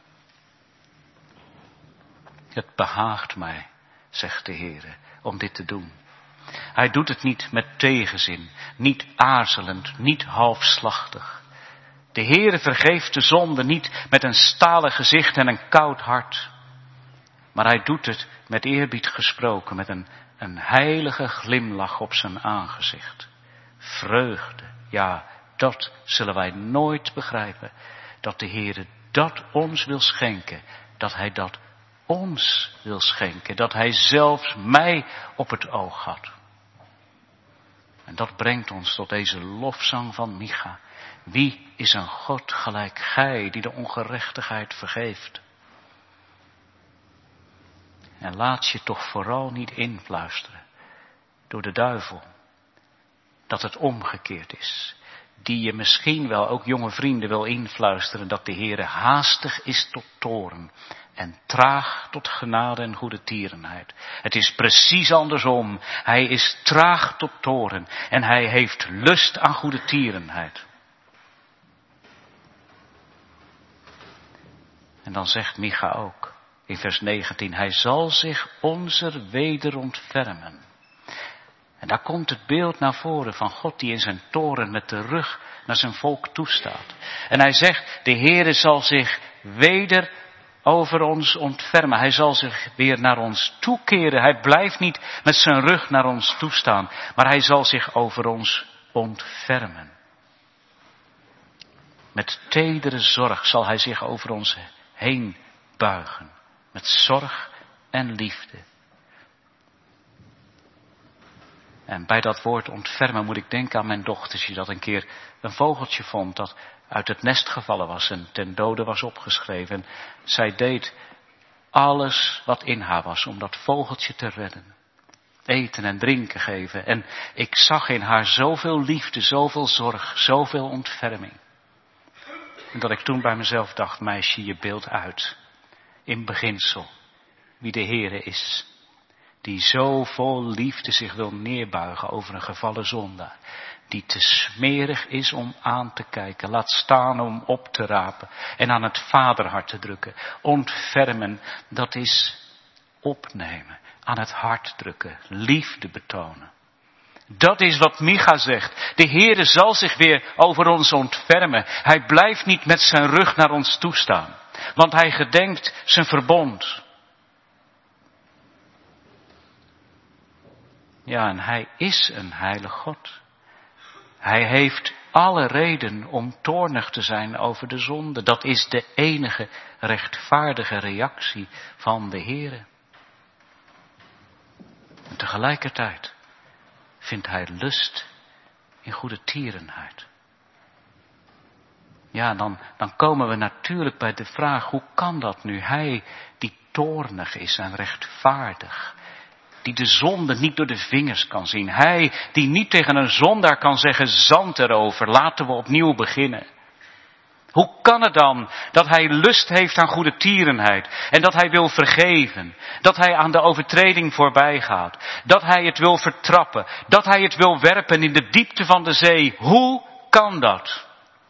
Het behaagt mij, zegt de Heere, om dit te doen. Hij doet het niet met tegenzin, niet aarzelend, niet halfslachtig. De Heere vergeeft de zonde niet met een stalen gezicht en een koud hart. Maar hij doet het met eerbied gesproken, met een heilige glimlach op zijn aangezicht. Vreugde, ja, dat zullen wij nooit begrijpen. Dat de Heere dat ons wil schenken, dat hij dat ons wil schenken, dat hij zelfs mij op het oog had. En dat brengt ons tot deze lofzang van Micha. Wie is een God gelijk gij, die de ongerechtigheid vergeeft? En laat je toch vooral niet influisteren door de duivel dat het omgekeerd is. Die je misschien wel, ook jonge vrienden, wil influisteren dat de Heere haastig is tot toorn en traag tot genade en goede tierenheid. Het is precies andersom. Hij is traag tot toorn en hij heeft lust aan goede tierenheid. En dan zegt Micha ook in vers 19, hij zal zich onzer weder ontfermen. En daar komt het beeld naar voren van God die in zijn toren met de rug naar zijn volk toestaat. En hij zegt, de Heere zal zich weder over ons ontfermen. Hij zal zich weer naar ons toekeren. Hij blijft niet met zijn rug naar ons toestaan, maar hij zal zich over ons ontfermen. Met tedere zorg zal hij zich over ons heen buigen. Met zorg en liefde. En bij dat woord ontfermen moet ik denken aan mijn dochtertje dat een keer een vogeltje vond dat uit het nest gevallen was en ten dode was opgeschreven. En zij deed alles wat in haar was om dat vogeltje te redden. Eten en drinken geven. En ik zag in haar zoveel liefde, zoveel zorg, zoveel ontferming. En dat ik toen bij mezelf dacht, meisje, je beeld uit. In beginsel wie de Heere is. Die zo vol liefde zich wil neerbuigen over een gevallen zondaar. Die te smerig is om aan te kijken. Laat staan om op te rapen. En aan het vaderhart te drukken. Ontfermen, dat is opnemen. Aan het hart drukken. Liefde betonen. Dat is wat Micha zegt. De Heere zal zich weer over ons ontfermen. Hij blijft niet met zijn rug naar ons toestaan. Want hij gedenkt zijn verbond. Ja, en hij is een heilig God. Hij heeft alle reden om toornig te zijn over de zonde. Dat is de enige rechtvaardige reactie van de Heere. En tegelijkertijd vindt hij lust in goede tierenheid. Ja, dan komen we natuurlijk bij de vraag, hoe kan dat nu? Hij die toornig is en rechtvaardig. Die de zonde niet door de vingers kan zien. Hij die niet tegen een zondaar kan zeggen, zand erover, laten we opnieuw beginnen. Hoe kan het dan dat hij lust heeft aan goede tierenheid en dat hij wil vergeven, dat hij aan de overtreding voorbij gaat, dat hij het wil vertrappen, dat hij het wil werpen in de diepte van de zee? Hoe kan dat?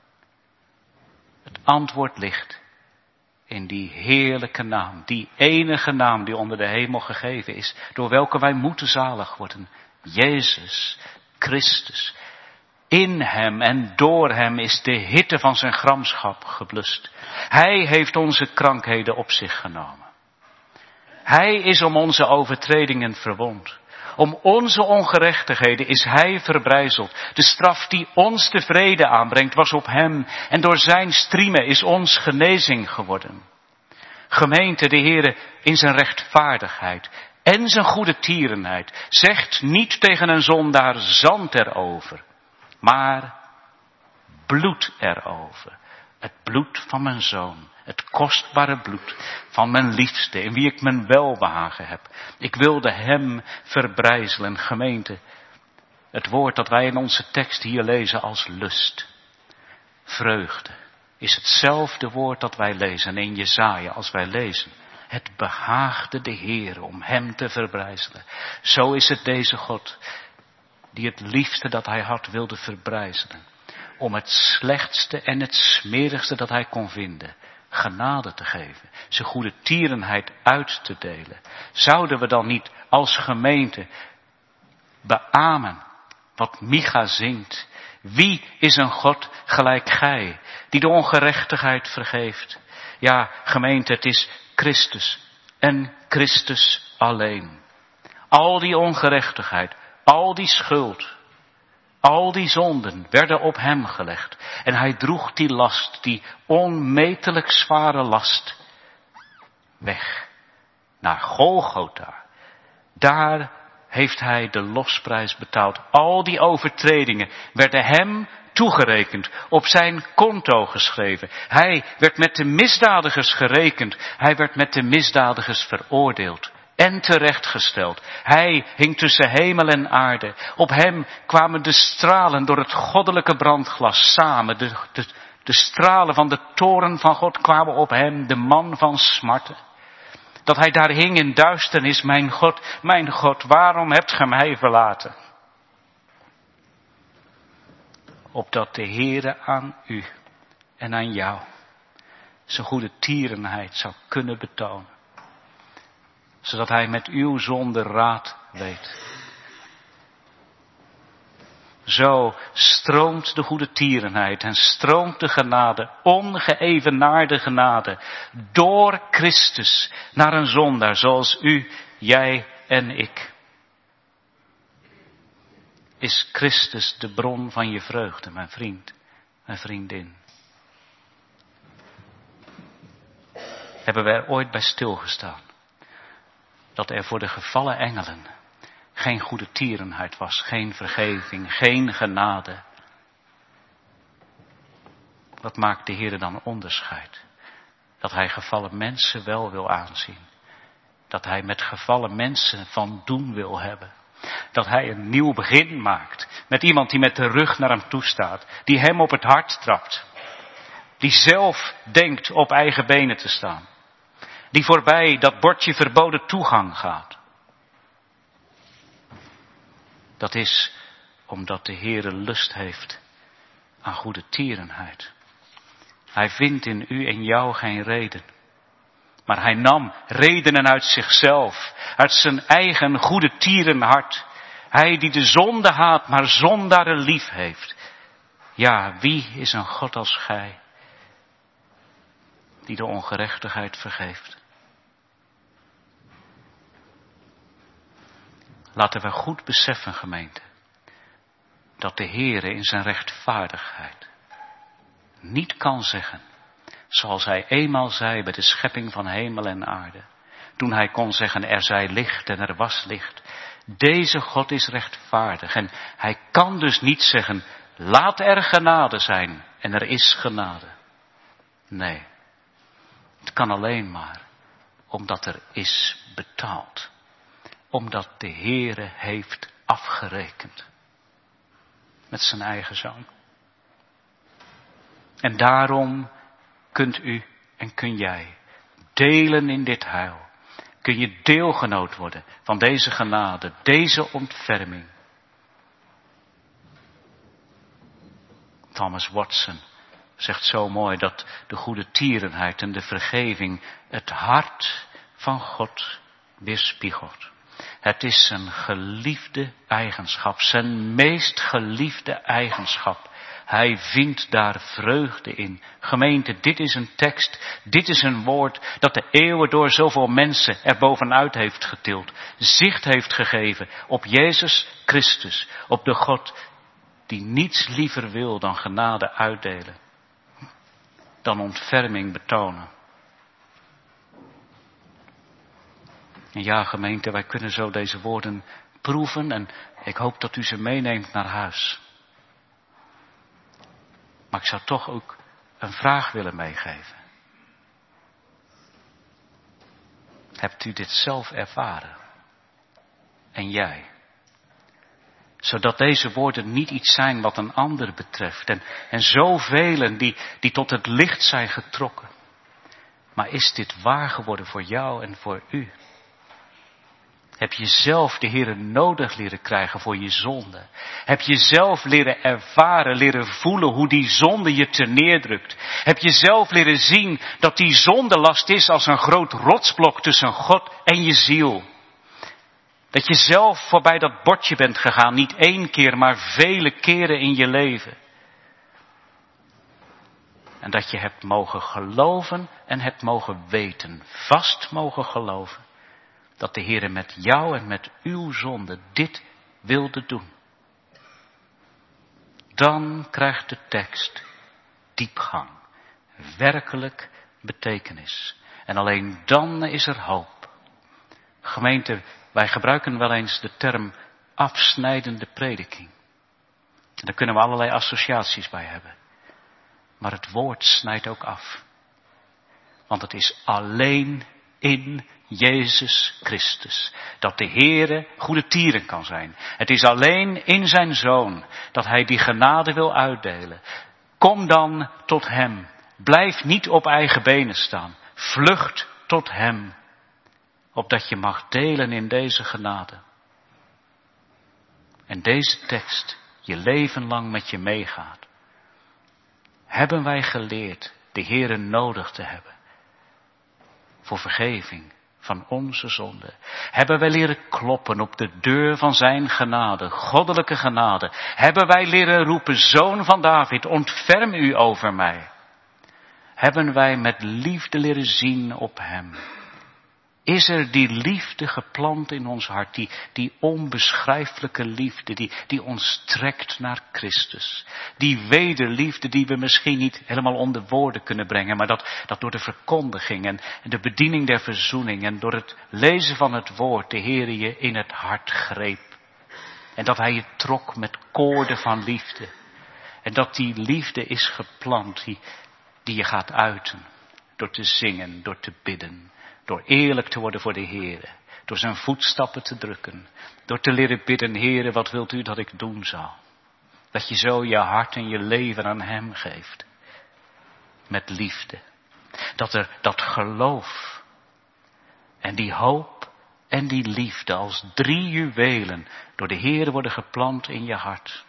Het antwoord ligt in die heerlijke naam, die enige naam die onder de hemel gegeven is, door welke wij moeten zalig worden. Jezus Christus. In hem en door hem is de hitte van zijn gramschap geblust. Hij heeft onze krankheden op zich genomen. Hij is om onze overtredingen verwond. Om onze ongerechtigheden is hij verbrijzeld. De straf die ons de vrede aanbrengt was op hem. En door zijn striemen is ons genezing geworden. Gemeente, de Heere in zijn rechtvaardigheid en zijn goede tierenheid zegt niet tegen een zondaar zand erover. Maar bloed erover. Het bloed van mijn zoon. Het kostbare bloed van mijn liefste, in wie ik mijn welbehagen heb. Ik wilde hem verbrijzelen, gemeente. Het woord dat wij in onze tekst hier lezen als lust. Vreugde is hetzelfde woord dat wij lezen in Jesaja als wij lezen. Het behaagde de Heer om hem te verbrijzelen. Zo is het deze God die het liefste dat hij had wilde verbrijzelen. Om het slechtste en het smerigste dat hij kon vinden genade te geven. Zijn goede tierenheid uit te delen. Zouden we dan niet als gemeente beamen wat Micha zingt? Wie is een God gelijk gij, die de ongerechtigheid vergeeft? Ja, gemeente, het is Christus en Christus alleen. Al die ongerechtigheid, al die schuld, al die zonden werden op hem gelegd. En hij droeg die last, die onmetelijk zware last, weg naar Golgotha. Daar heeft hij de losprijs betaald. Al die overtredingen werden hem toegerekend, op zijn konto geschreven. Hij werd met de misdadigers gerekend. Hij werd met de misdadigers veroordeeld en terechtgesteld. Hij hing tussen hemel en aarde. Op hem kwamen de stralen door het goddelijke brandglas samen. De stralen van de toren van God kwamen op hem, de man van smarten. Dat hij daar hing in duisternis, mijn God, waarom hebt gij mij verlaten? Opdat de Heere aan u en aan jou zijn goede tierenheid zou kunnen betonen. Zodat hij met uw zonde raad weet. Zo stroomt de goede tierenheid en stroomt de genade, ongeëvenaarde genade, door Christus naar een zondaar zoals u, jij en ik. Is Christus de bron van je vreugde, mijn vriend, mijn vriendin? Hebben we er ooit bij stilgestaan dat er voor de gevallen engelen geen goede tierenheid was, geen vergeving, geen genade? Wat maakt de Heer dan onderscheid? Dat hij gevallen mensen wel wil aanzien. Dat hij met gevallen mensen van doen wil hebben. Dat hij een nieuw begin maakt met iemand die met de rug naar hem toe staat. Die hem op het hart trapt. Die zelf denkt op eigen benen te staan. Die voorbij dat bordje verboden toegang gaat. Dat is omdat de Heere lust heeft aan goede tierenheid. Hij vindt in u en jou geen reden. Maar hij nam redenen uit zichzelf, uit zijn eigen goede tierenhart. Hij die de zonde haat, maar zondaren lief heeft. Ja, wie is een God als gij, die de ongerechtigheid vergeeft? Laten we goed beseffen, gemeente, dat de Heere in zijn rechtvaardigheid niet kan zeggen, zoals hij eenmaal zei bij de schepping van hemel en aarde. Toen hij kon zeggen, er zij licht en er was licht. Deze God is rechtvaardig en hij kan dus niet zeggen, laat er genade zijn en er is genade. Nee, het kan alleen maar omdat er is betaald. Omdat de Heere heeft afgerekend met zijn eigen zoon. En daarom kunt u en kun jij delen in dit heil. Kun je deelgenoot worden van deze genade, deze ontferming. Thomas Watson zegt zo mooi dat de goede tierenheid en de vergeving het hart van God weerspiegelt. Het is zijn geliefde eigenschap, zijn meest geliefde eigenschap. Hij vindt daar vreugde in. Gemeente, dit is een tekst, dit is een woord dat de eeuwen door zoveel mensen er bovenuit heeft getild. Zicht heeft gegeven op Jezus Christus, op de God die niets liever wil dan genade uitdelen. Dan ontferming betonen. En ja, gemeente, wij kunnen zo deze woorden proeven en ik hoop dat u ze meeneemt naar huis. Maar ik zou toch ook een vraag willen meegeven. Hebt u dit zelf ervaren? En jij? Zodat deze woorden niet iets zijn wat een ander betreft. En zoveel die tot het licht zijn getrokken. Maar is dit waar geworden voor jou en voor u? Heb je zelf de Heere nodig leren krijgen voor je zonde? Heb je zelf leren ervaren, leren voelen hoe die zonde je terneerdrukt? Heb je zelf leren zien dat die zondelast is als een groot rotsblok tussen God en je ziel? Dat je zelf voorbij dat bordje bent gegaan, niet 1 keer, maar vele keren in je leven. En dat je hebt mogen geloven en hebt mogen weten, vast mogen geloven. Dat de Heere met jou en met uw zonde dit wilde doen. Dan krijgt de tekst diepgang, werkelijk betekenis. En alleen dan is er hoop. Gemeente, Wij gebruiken wel eens de term afsnijdende prediking. En daar kunnen we allerlei associaties bij hebben. Maar het woord snijdt ook af. Want het is alleen in Jezus Christus dat de Heere goede tieren kan zijn. Het is alleen in zijn Zoon dat hij die genade wil uitdelen. Kom dan tot hem. Blijf niet op eigen benen staan. Vlucht tot hem. Opdat je mag delen in deze genade. En deze tekst je leven lang met je meegaat. Hebben wij geleerd de Heere nodig te hebben. Voor vergeving van onze zonden. Hebben wij leren kloppen op de deur van zijn genade, goddelijke genade. Hebben wij leren roepen, Zoon van David, ontferm u over mij. Hebben wij met liefde leren zien op hem. Is er die liefde geplant in ons hart, die onbeschrijfelijke liefde, die ons trekt naar Christus. Die wederliefde die we misschien niet helemaal onder woorden kunnen brengen, maar dat door de verkondiging en de bediening der verzoening en door het lezen van het woord de Heere je in het hart greep. En dat hij je trok met koorden van liefde. En dat die liefde is geplant, die je gaat uiten, door te zingen, door te bidden. Door eerlijk te worden voor de Heere. Door zijn voetstappen te drukken. Door te leren bidden, Heere, wat wilt u dat ik doen zal? Dat je zo je hart en je leven aan hem geeft. Met liefde. Dat er dat geloof en die hoop en die liefde als 3 juwelen door de Heere worden geplant in je hart.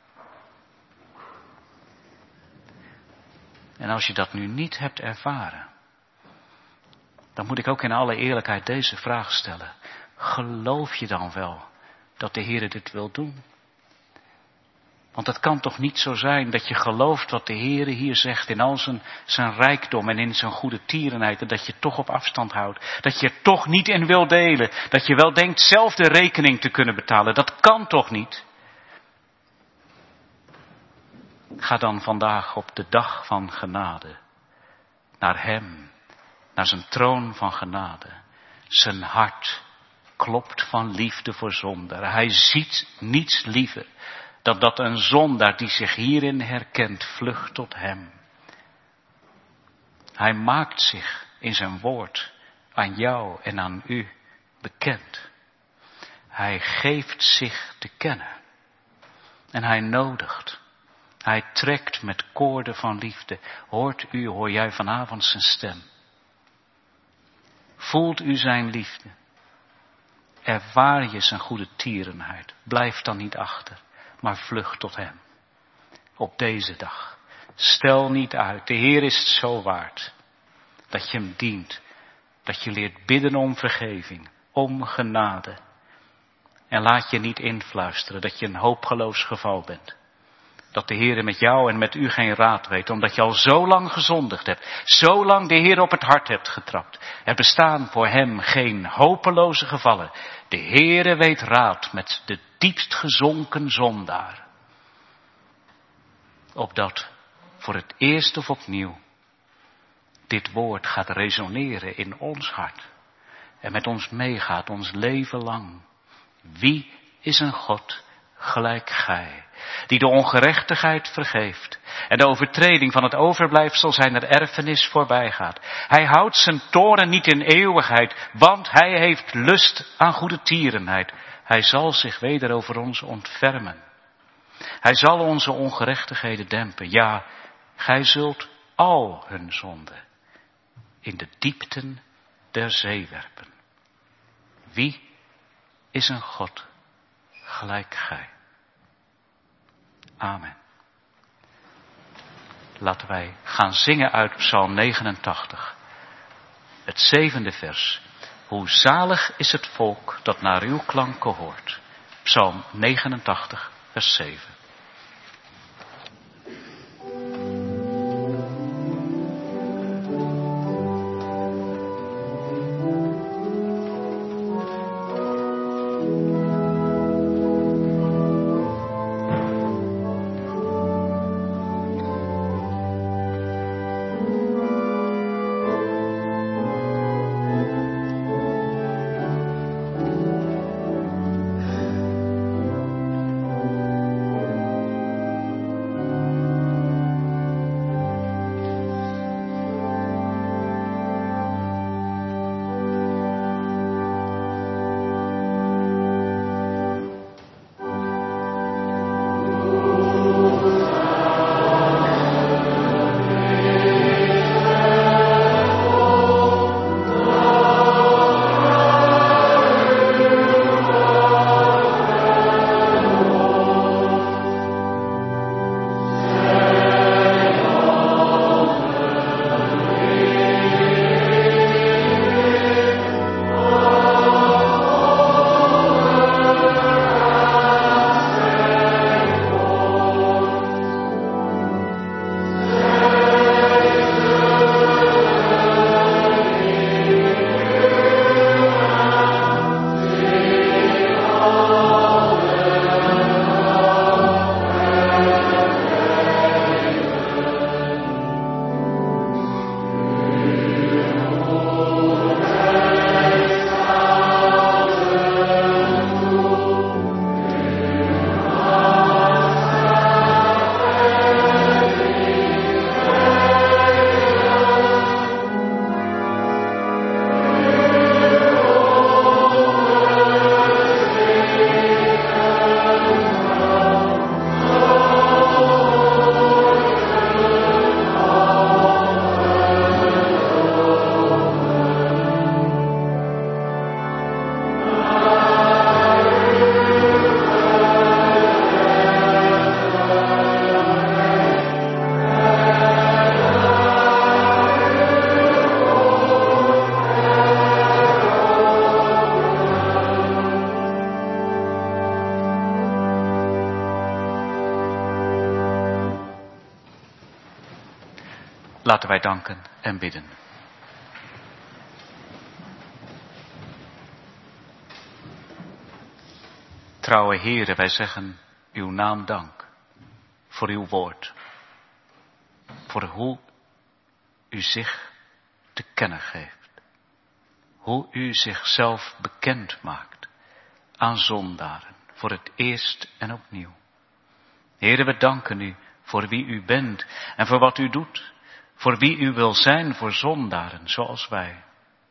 En als je dat nu niet hebt ervaren, dan moet ik ook in alle eerlijkheid deze vraag stellen. Geloof je dan wel dat de Heere dit wil doen? Want het kan toch niet zo zijn dat je gelooft wat de Heere hier zegt in al zijn rijkdom en in zijn goede tierenheid. En dat je toch op afstand houdt. Dat je er toch niet in wil delen. Dat je wel denkt zelf de rekening te kunnen betalen. Dat kan toch niet? Ga dan vandaag op de dag van genade naar hem. Naar zijn troon van genade. Zijn hart klopt van liefde voor zondaar. Hij ziet niets liever dan dat een zondaar die zich hierin herkent vlucht tot hem. Hij maakt zich in zijn woord aan jou en aan u bekend. Hij geeft zich te kennen. En hij nodigt. Hij trekt met koorden van liefde. Hoor jij vanavond zijn stem? Voelt u zijn liefde? Ervaar je zijn goede tierenheid? Blijf dan niet achter, maar vlucht tot hem. Op deze dag. Stel niet uit, de Heer is het zo waard. Dat je hem dient. Dat je leert bidden om vergeving, om genade. En laat je niet influisteren dat je een hopeloos geval bent. Dat de Heer met jou en met u geen raad weet, omdat je al zo lang gezondigd hebt. Zo lang de Heer op het hart hebt getrapt. Er bestaan voor hem geen hopeloze gevallen. De Heere weet raad met de diepst gezonken zondaar. Opdat voor het eerst of opnieuw dit woord gaat resoneren in ons hart. En met ons meegaat ons leven lang. Wie is een God gelijk gij, die de ongerechtigheid vergeeft en de overtreding van het overblijfsel zijner erfenis voorbijgaat. Hij houdt zijn toorn niet in eeuwigheid, want hij heeft lust aan goede tierenheid. Hij zal zich weder over ons ontfermen. Hij zal onze ongerechtigheden dempen. Ja, gij zult al hun zonden in de diepten der zee werpen. Wie is een God gelijk gij? Amen. Laten wij gaan zingen uit Psalm 89. Het 7e vers. Hoe zalig is het volk dat naar uw klanken hoort. Psalm 89, vers 7. Laten wij danken en bidden. Trouwe Heere, wij zeggen uw naam dank voor uw woord. Voor hoe u zich te kennen geeft. Hoe u zichzelf bekend maakt aan zondaren voor het eerst en opnieuw. Heere, we danken u voor wie u bent en voor wat u doet. Voor wie u wil zijn voor zondaren zoals wij.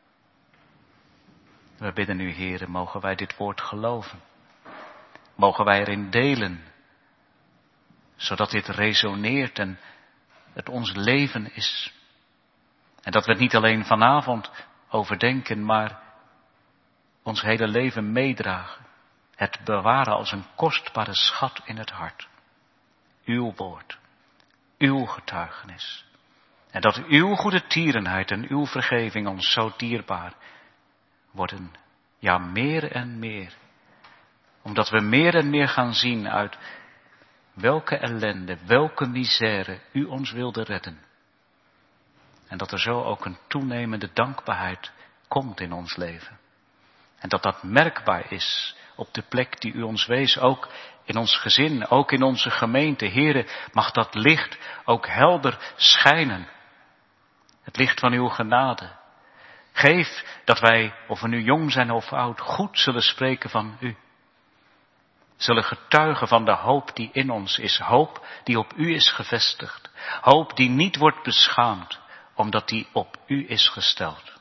We bidden u, Heere, mogen wij dit woord geloven. Mogen wij erin delen, zodat dit resoneert en het ons leven is. En dat we het niet alleen vanavond overdenken, maar ons hele leven meedragen. Het bewaren als een kostbare schat in het hart. Uw woord, uw getuigenis. En dat uw goede tierenheid en uw vergeving ons zo dierbaar worden. Ja, meer en meer. Omdat we meer en meer gaan zien uit welke ellende, welke misère u ons wilde redden. En dat er zo ook een toenemende dankbaarheid komt in ons leven. En dat dat merkbaar is op de plek die u ons wees, ook in ons gezin, ook in onze gemeente. Heere, mag dat licht ook helder schijnen. Het licht van uw genade. Geef dat wij, of we nu jong zijn of oud, goed zullen spreken van u. Zullen getuigen van de hoop die in ons is. Hoop die op u is gevestigd. Hoop die niet wordt beschaamd, omdat die op u is gesteld.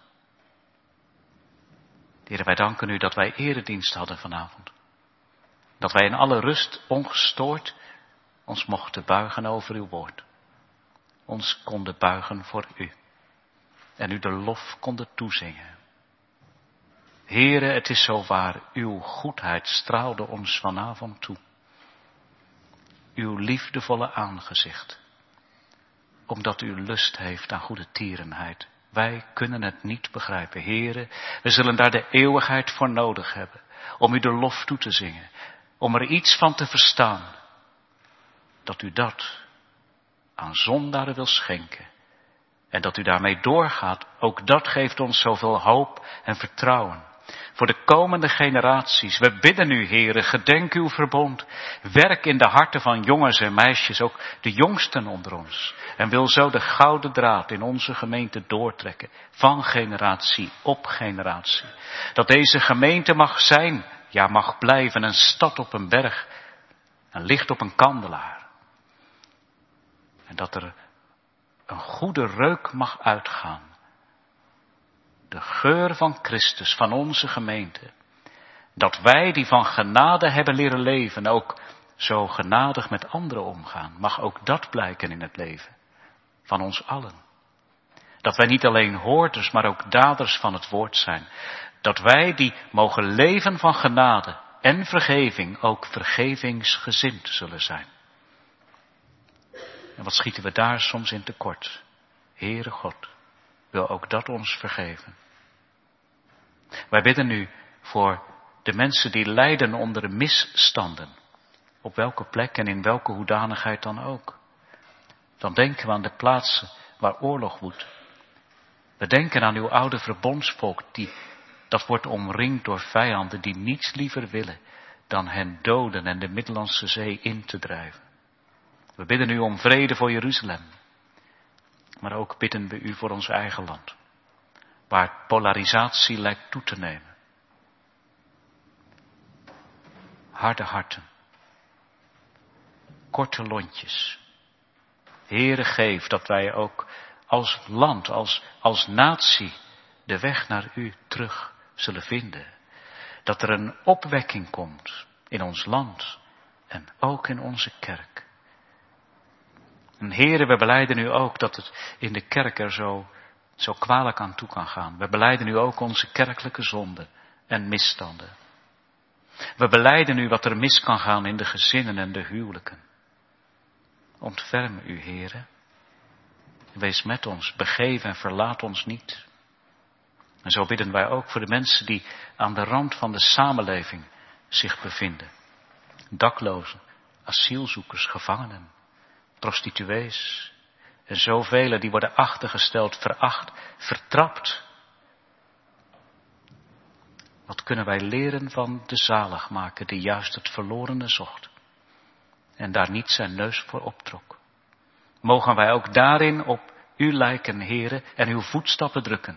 Heere, wij danken u dat wij eredienst hadden vanavond. Dat wij in alle rust ongestoord ons mochten buigen over uw woord. Ons konden buigen voor u. En u de lof konden toezingen. Heere, het is zo waar, uw goedheid straalde ons vanavond toe. Uw liefdevolle aangezicht. Omdat u lust heeft aan goede tierenheid. Wij kunnen het niet begrijpen. Heere, we zullen daar de eeuwigheid voor nodig hebben. Om u de lof toe te zingen. Om er iets van te verstaan. Dat u dat aan zondaren wil schenken. En dat u daarmee doorgaat. Ook dat geeft ons zoveel hoop en vertrouwen. Voor de komende generaties. We bidden u, Heere, gedenk uw verbond. Werk in de harten van jongens en meisjes, ook de jongsten onder ons. En wil zo de gouden draad in onze gemeente doortrekken. Van generatie op generatie. Dat deze gemeente mag zijn, ja mag blijven, een stad op een berg. Een licht op een kandelaar. En dat er een goede reuk mag uitgaan. De geur van Christus, van onze gemeente. Dat wij die van genade hebben leren leven, ook zo genadig met anderen omgaan. Mag ook dat blijken in het leven van ons allen. Dat wij niet alleen hoorders, maar ook daders van het woord zijn. Dat wij die mogen leven van genade en vergeving, ook vergevingsgezind zullen zijn. En wat schieten we daar soms in tekort? Heere God, wil ook dat ons vergeven. Wij bidden u voor de mensen die lijden onder misstanden. Op welke plek en in welke hoedanigheid dan ook. Dan denken we aan de plaatsen waar oorlog woedt. We denken aan uw oude verbondsvolk dat wordt omringd door vijanden die niets liever willen dan hen doden en de Middellandse Zee in te drijven. We bidden u om vrede voor Jeruzalem. Maar ook bidden we u voor ons eigen land. Waar polarisatie lijkt toe te nemen. Harde harten. Korte lontjes. Heere, geef dat wij ook als land, als natie, de weg naar u terug zullen vinden. Dat er een opwekking komt in ons land en ook in onze kerk. En Heere, we belijden u ook dat het in de kerk er zo kwalijk aan toe kan gaan. We belijden u ook onze kerkelijke zonden en misstanden. We belijden u wat er mis kan gaan in de gezinnen en de huwelijken. Ontferm u, Heere. Wees met ons, begeef en verlaat ons niet. En zo bidden wij ook voor de mensen die aan de rand van de samenleving zich bevinden. Daklozen, asielzoekers, gevangenen, prostituees, En zoveel die worden achtergesteld, veracht, vertrapt. Wat kunnen wij leren van de zaligmaker die juist het verlorene zocht en daar niet zijn neus voor optrok? Mogen wij ook daarin op u lijken, Heere, en uw voetstappen drukken.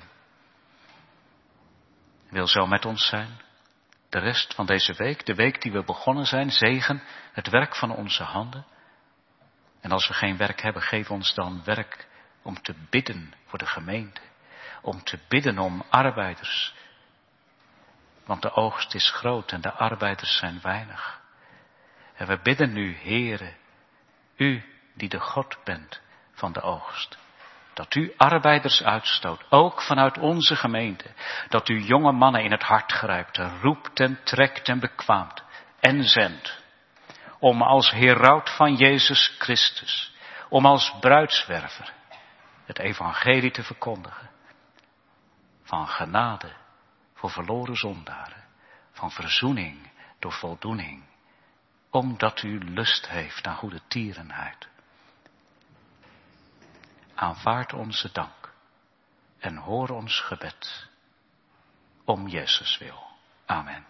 Wil zo met ons zijn. De rest van deze week, de week die we begonnen zijn, zegen het werk van onze handen. En als we geen werk hebben, geef ons dan werk om te bidden voor de gemeente. Om te bidden om arbeiders. Want de oogst is groot en de arbeiders zijn weinig. En we bidden nu, Heere, u die de God bent van de oogst. Dat u arbeiders uitstoot, ook vanuit onze gemeente. Dat u jonge mannen in het hart grijpt, roept en trekt en bekwaamt en zendt. Om als heraut van Jezus Christus, om als bruidswerver het evangelie te verkondigen. Van genade voor verloren zondaren, van verzoening door voldoening. Omdat u lust heeft aan goede tierenheid. Aanvaard onze dank en hoor ons gebed. Om Jezus wil. Amen.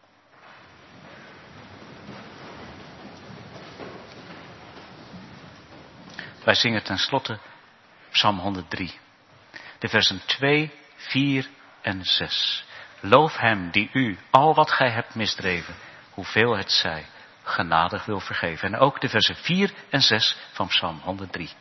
Wij zingen tenslotte Psalm 103. De versen 2, 4 en 6. Loof hem die u al wat gij hebt misdreven, hoeveel het zij, genadig wil vergeven. En ook de versen 4 en 6 van Psalm 103.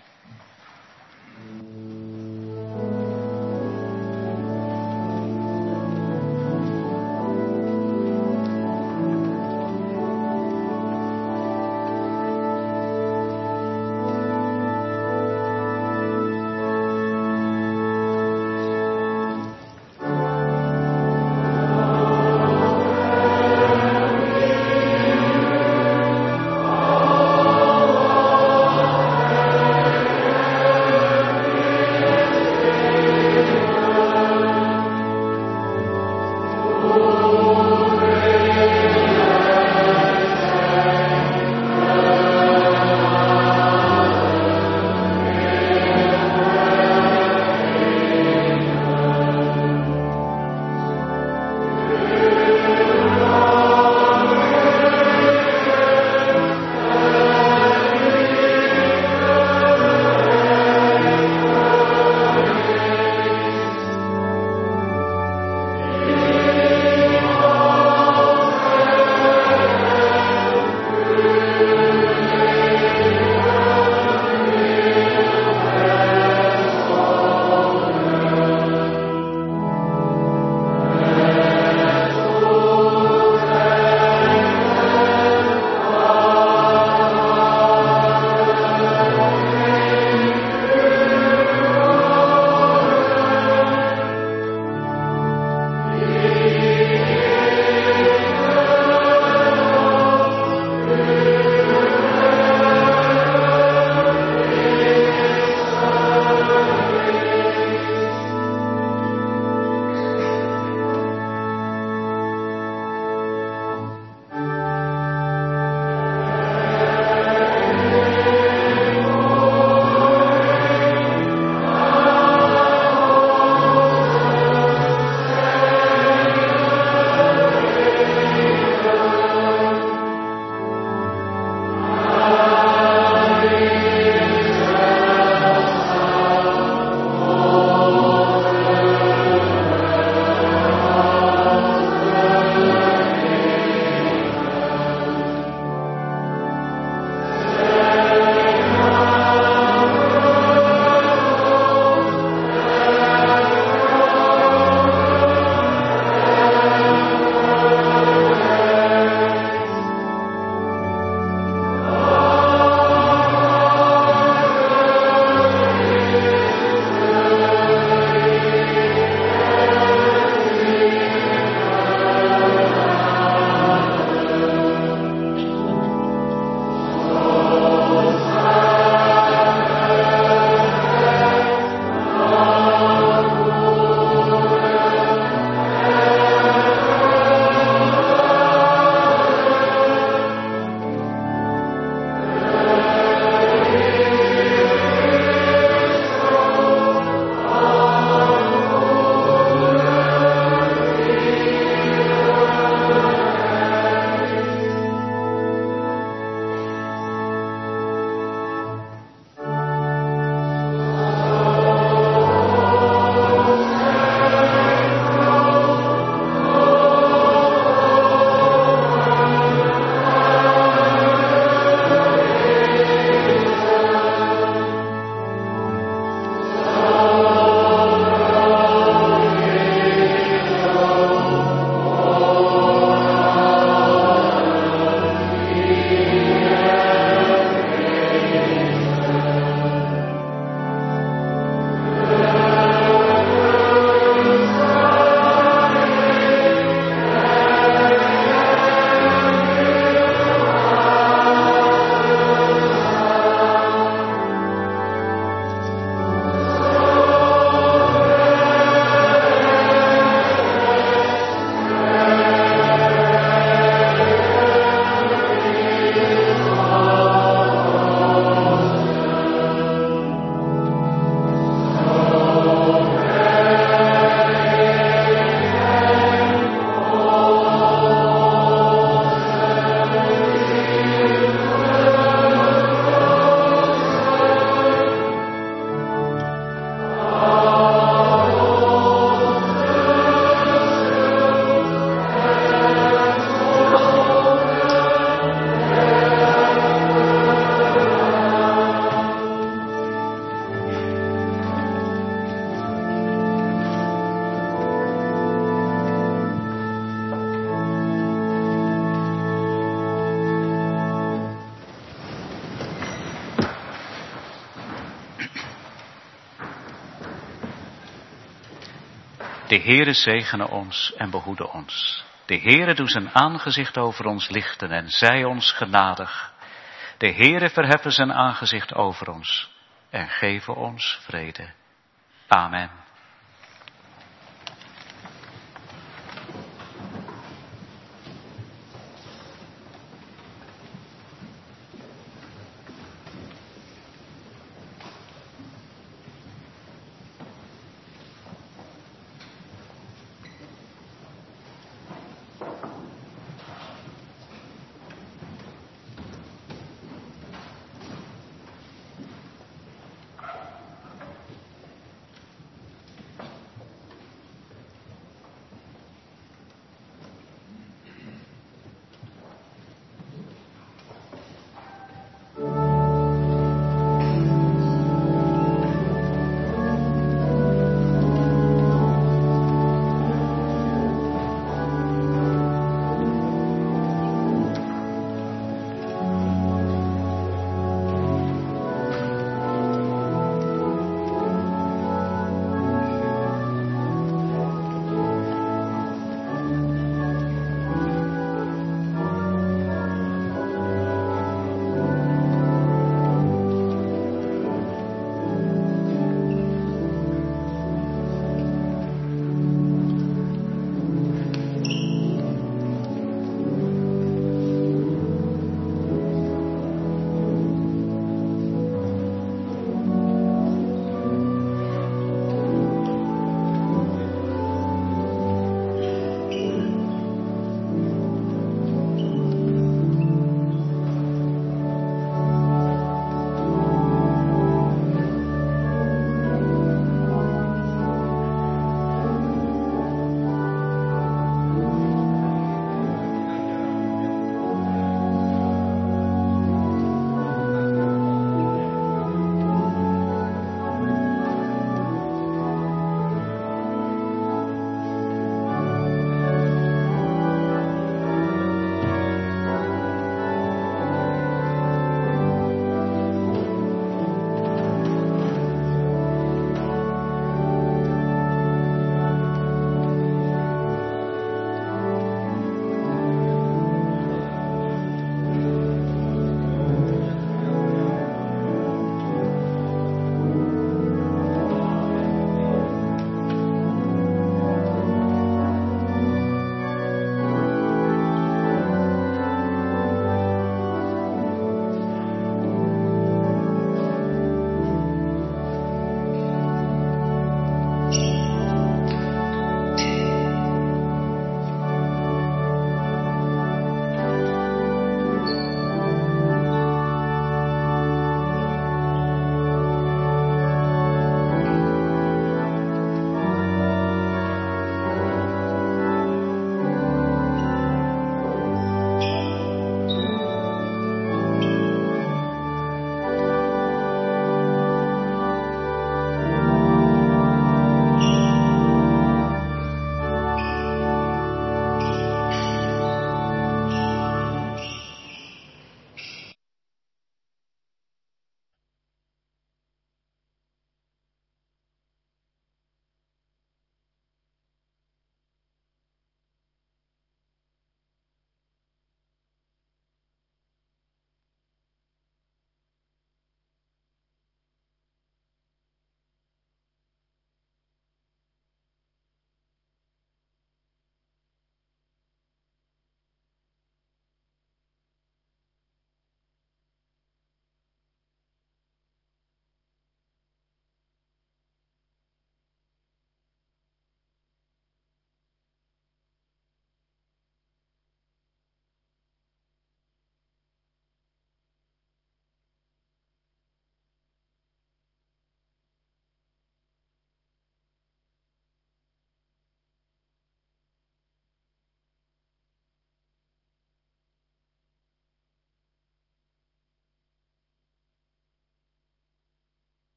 De Heere zegene ons en behoede ons. De Heere doe zijn aangezicht over ons lichten en zij ons genadig. De Heere verheffen zijn aangezicht over ons en geven ons vrede. Amen.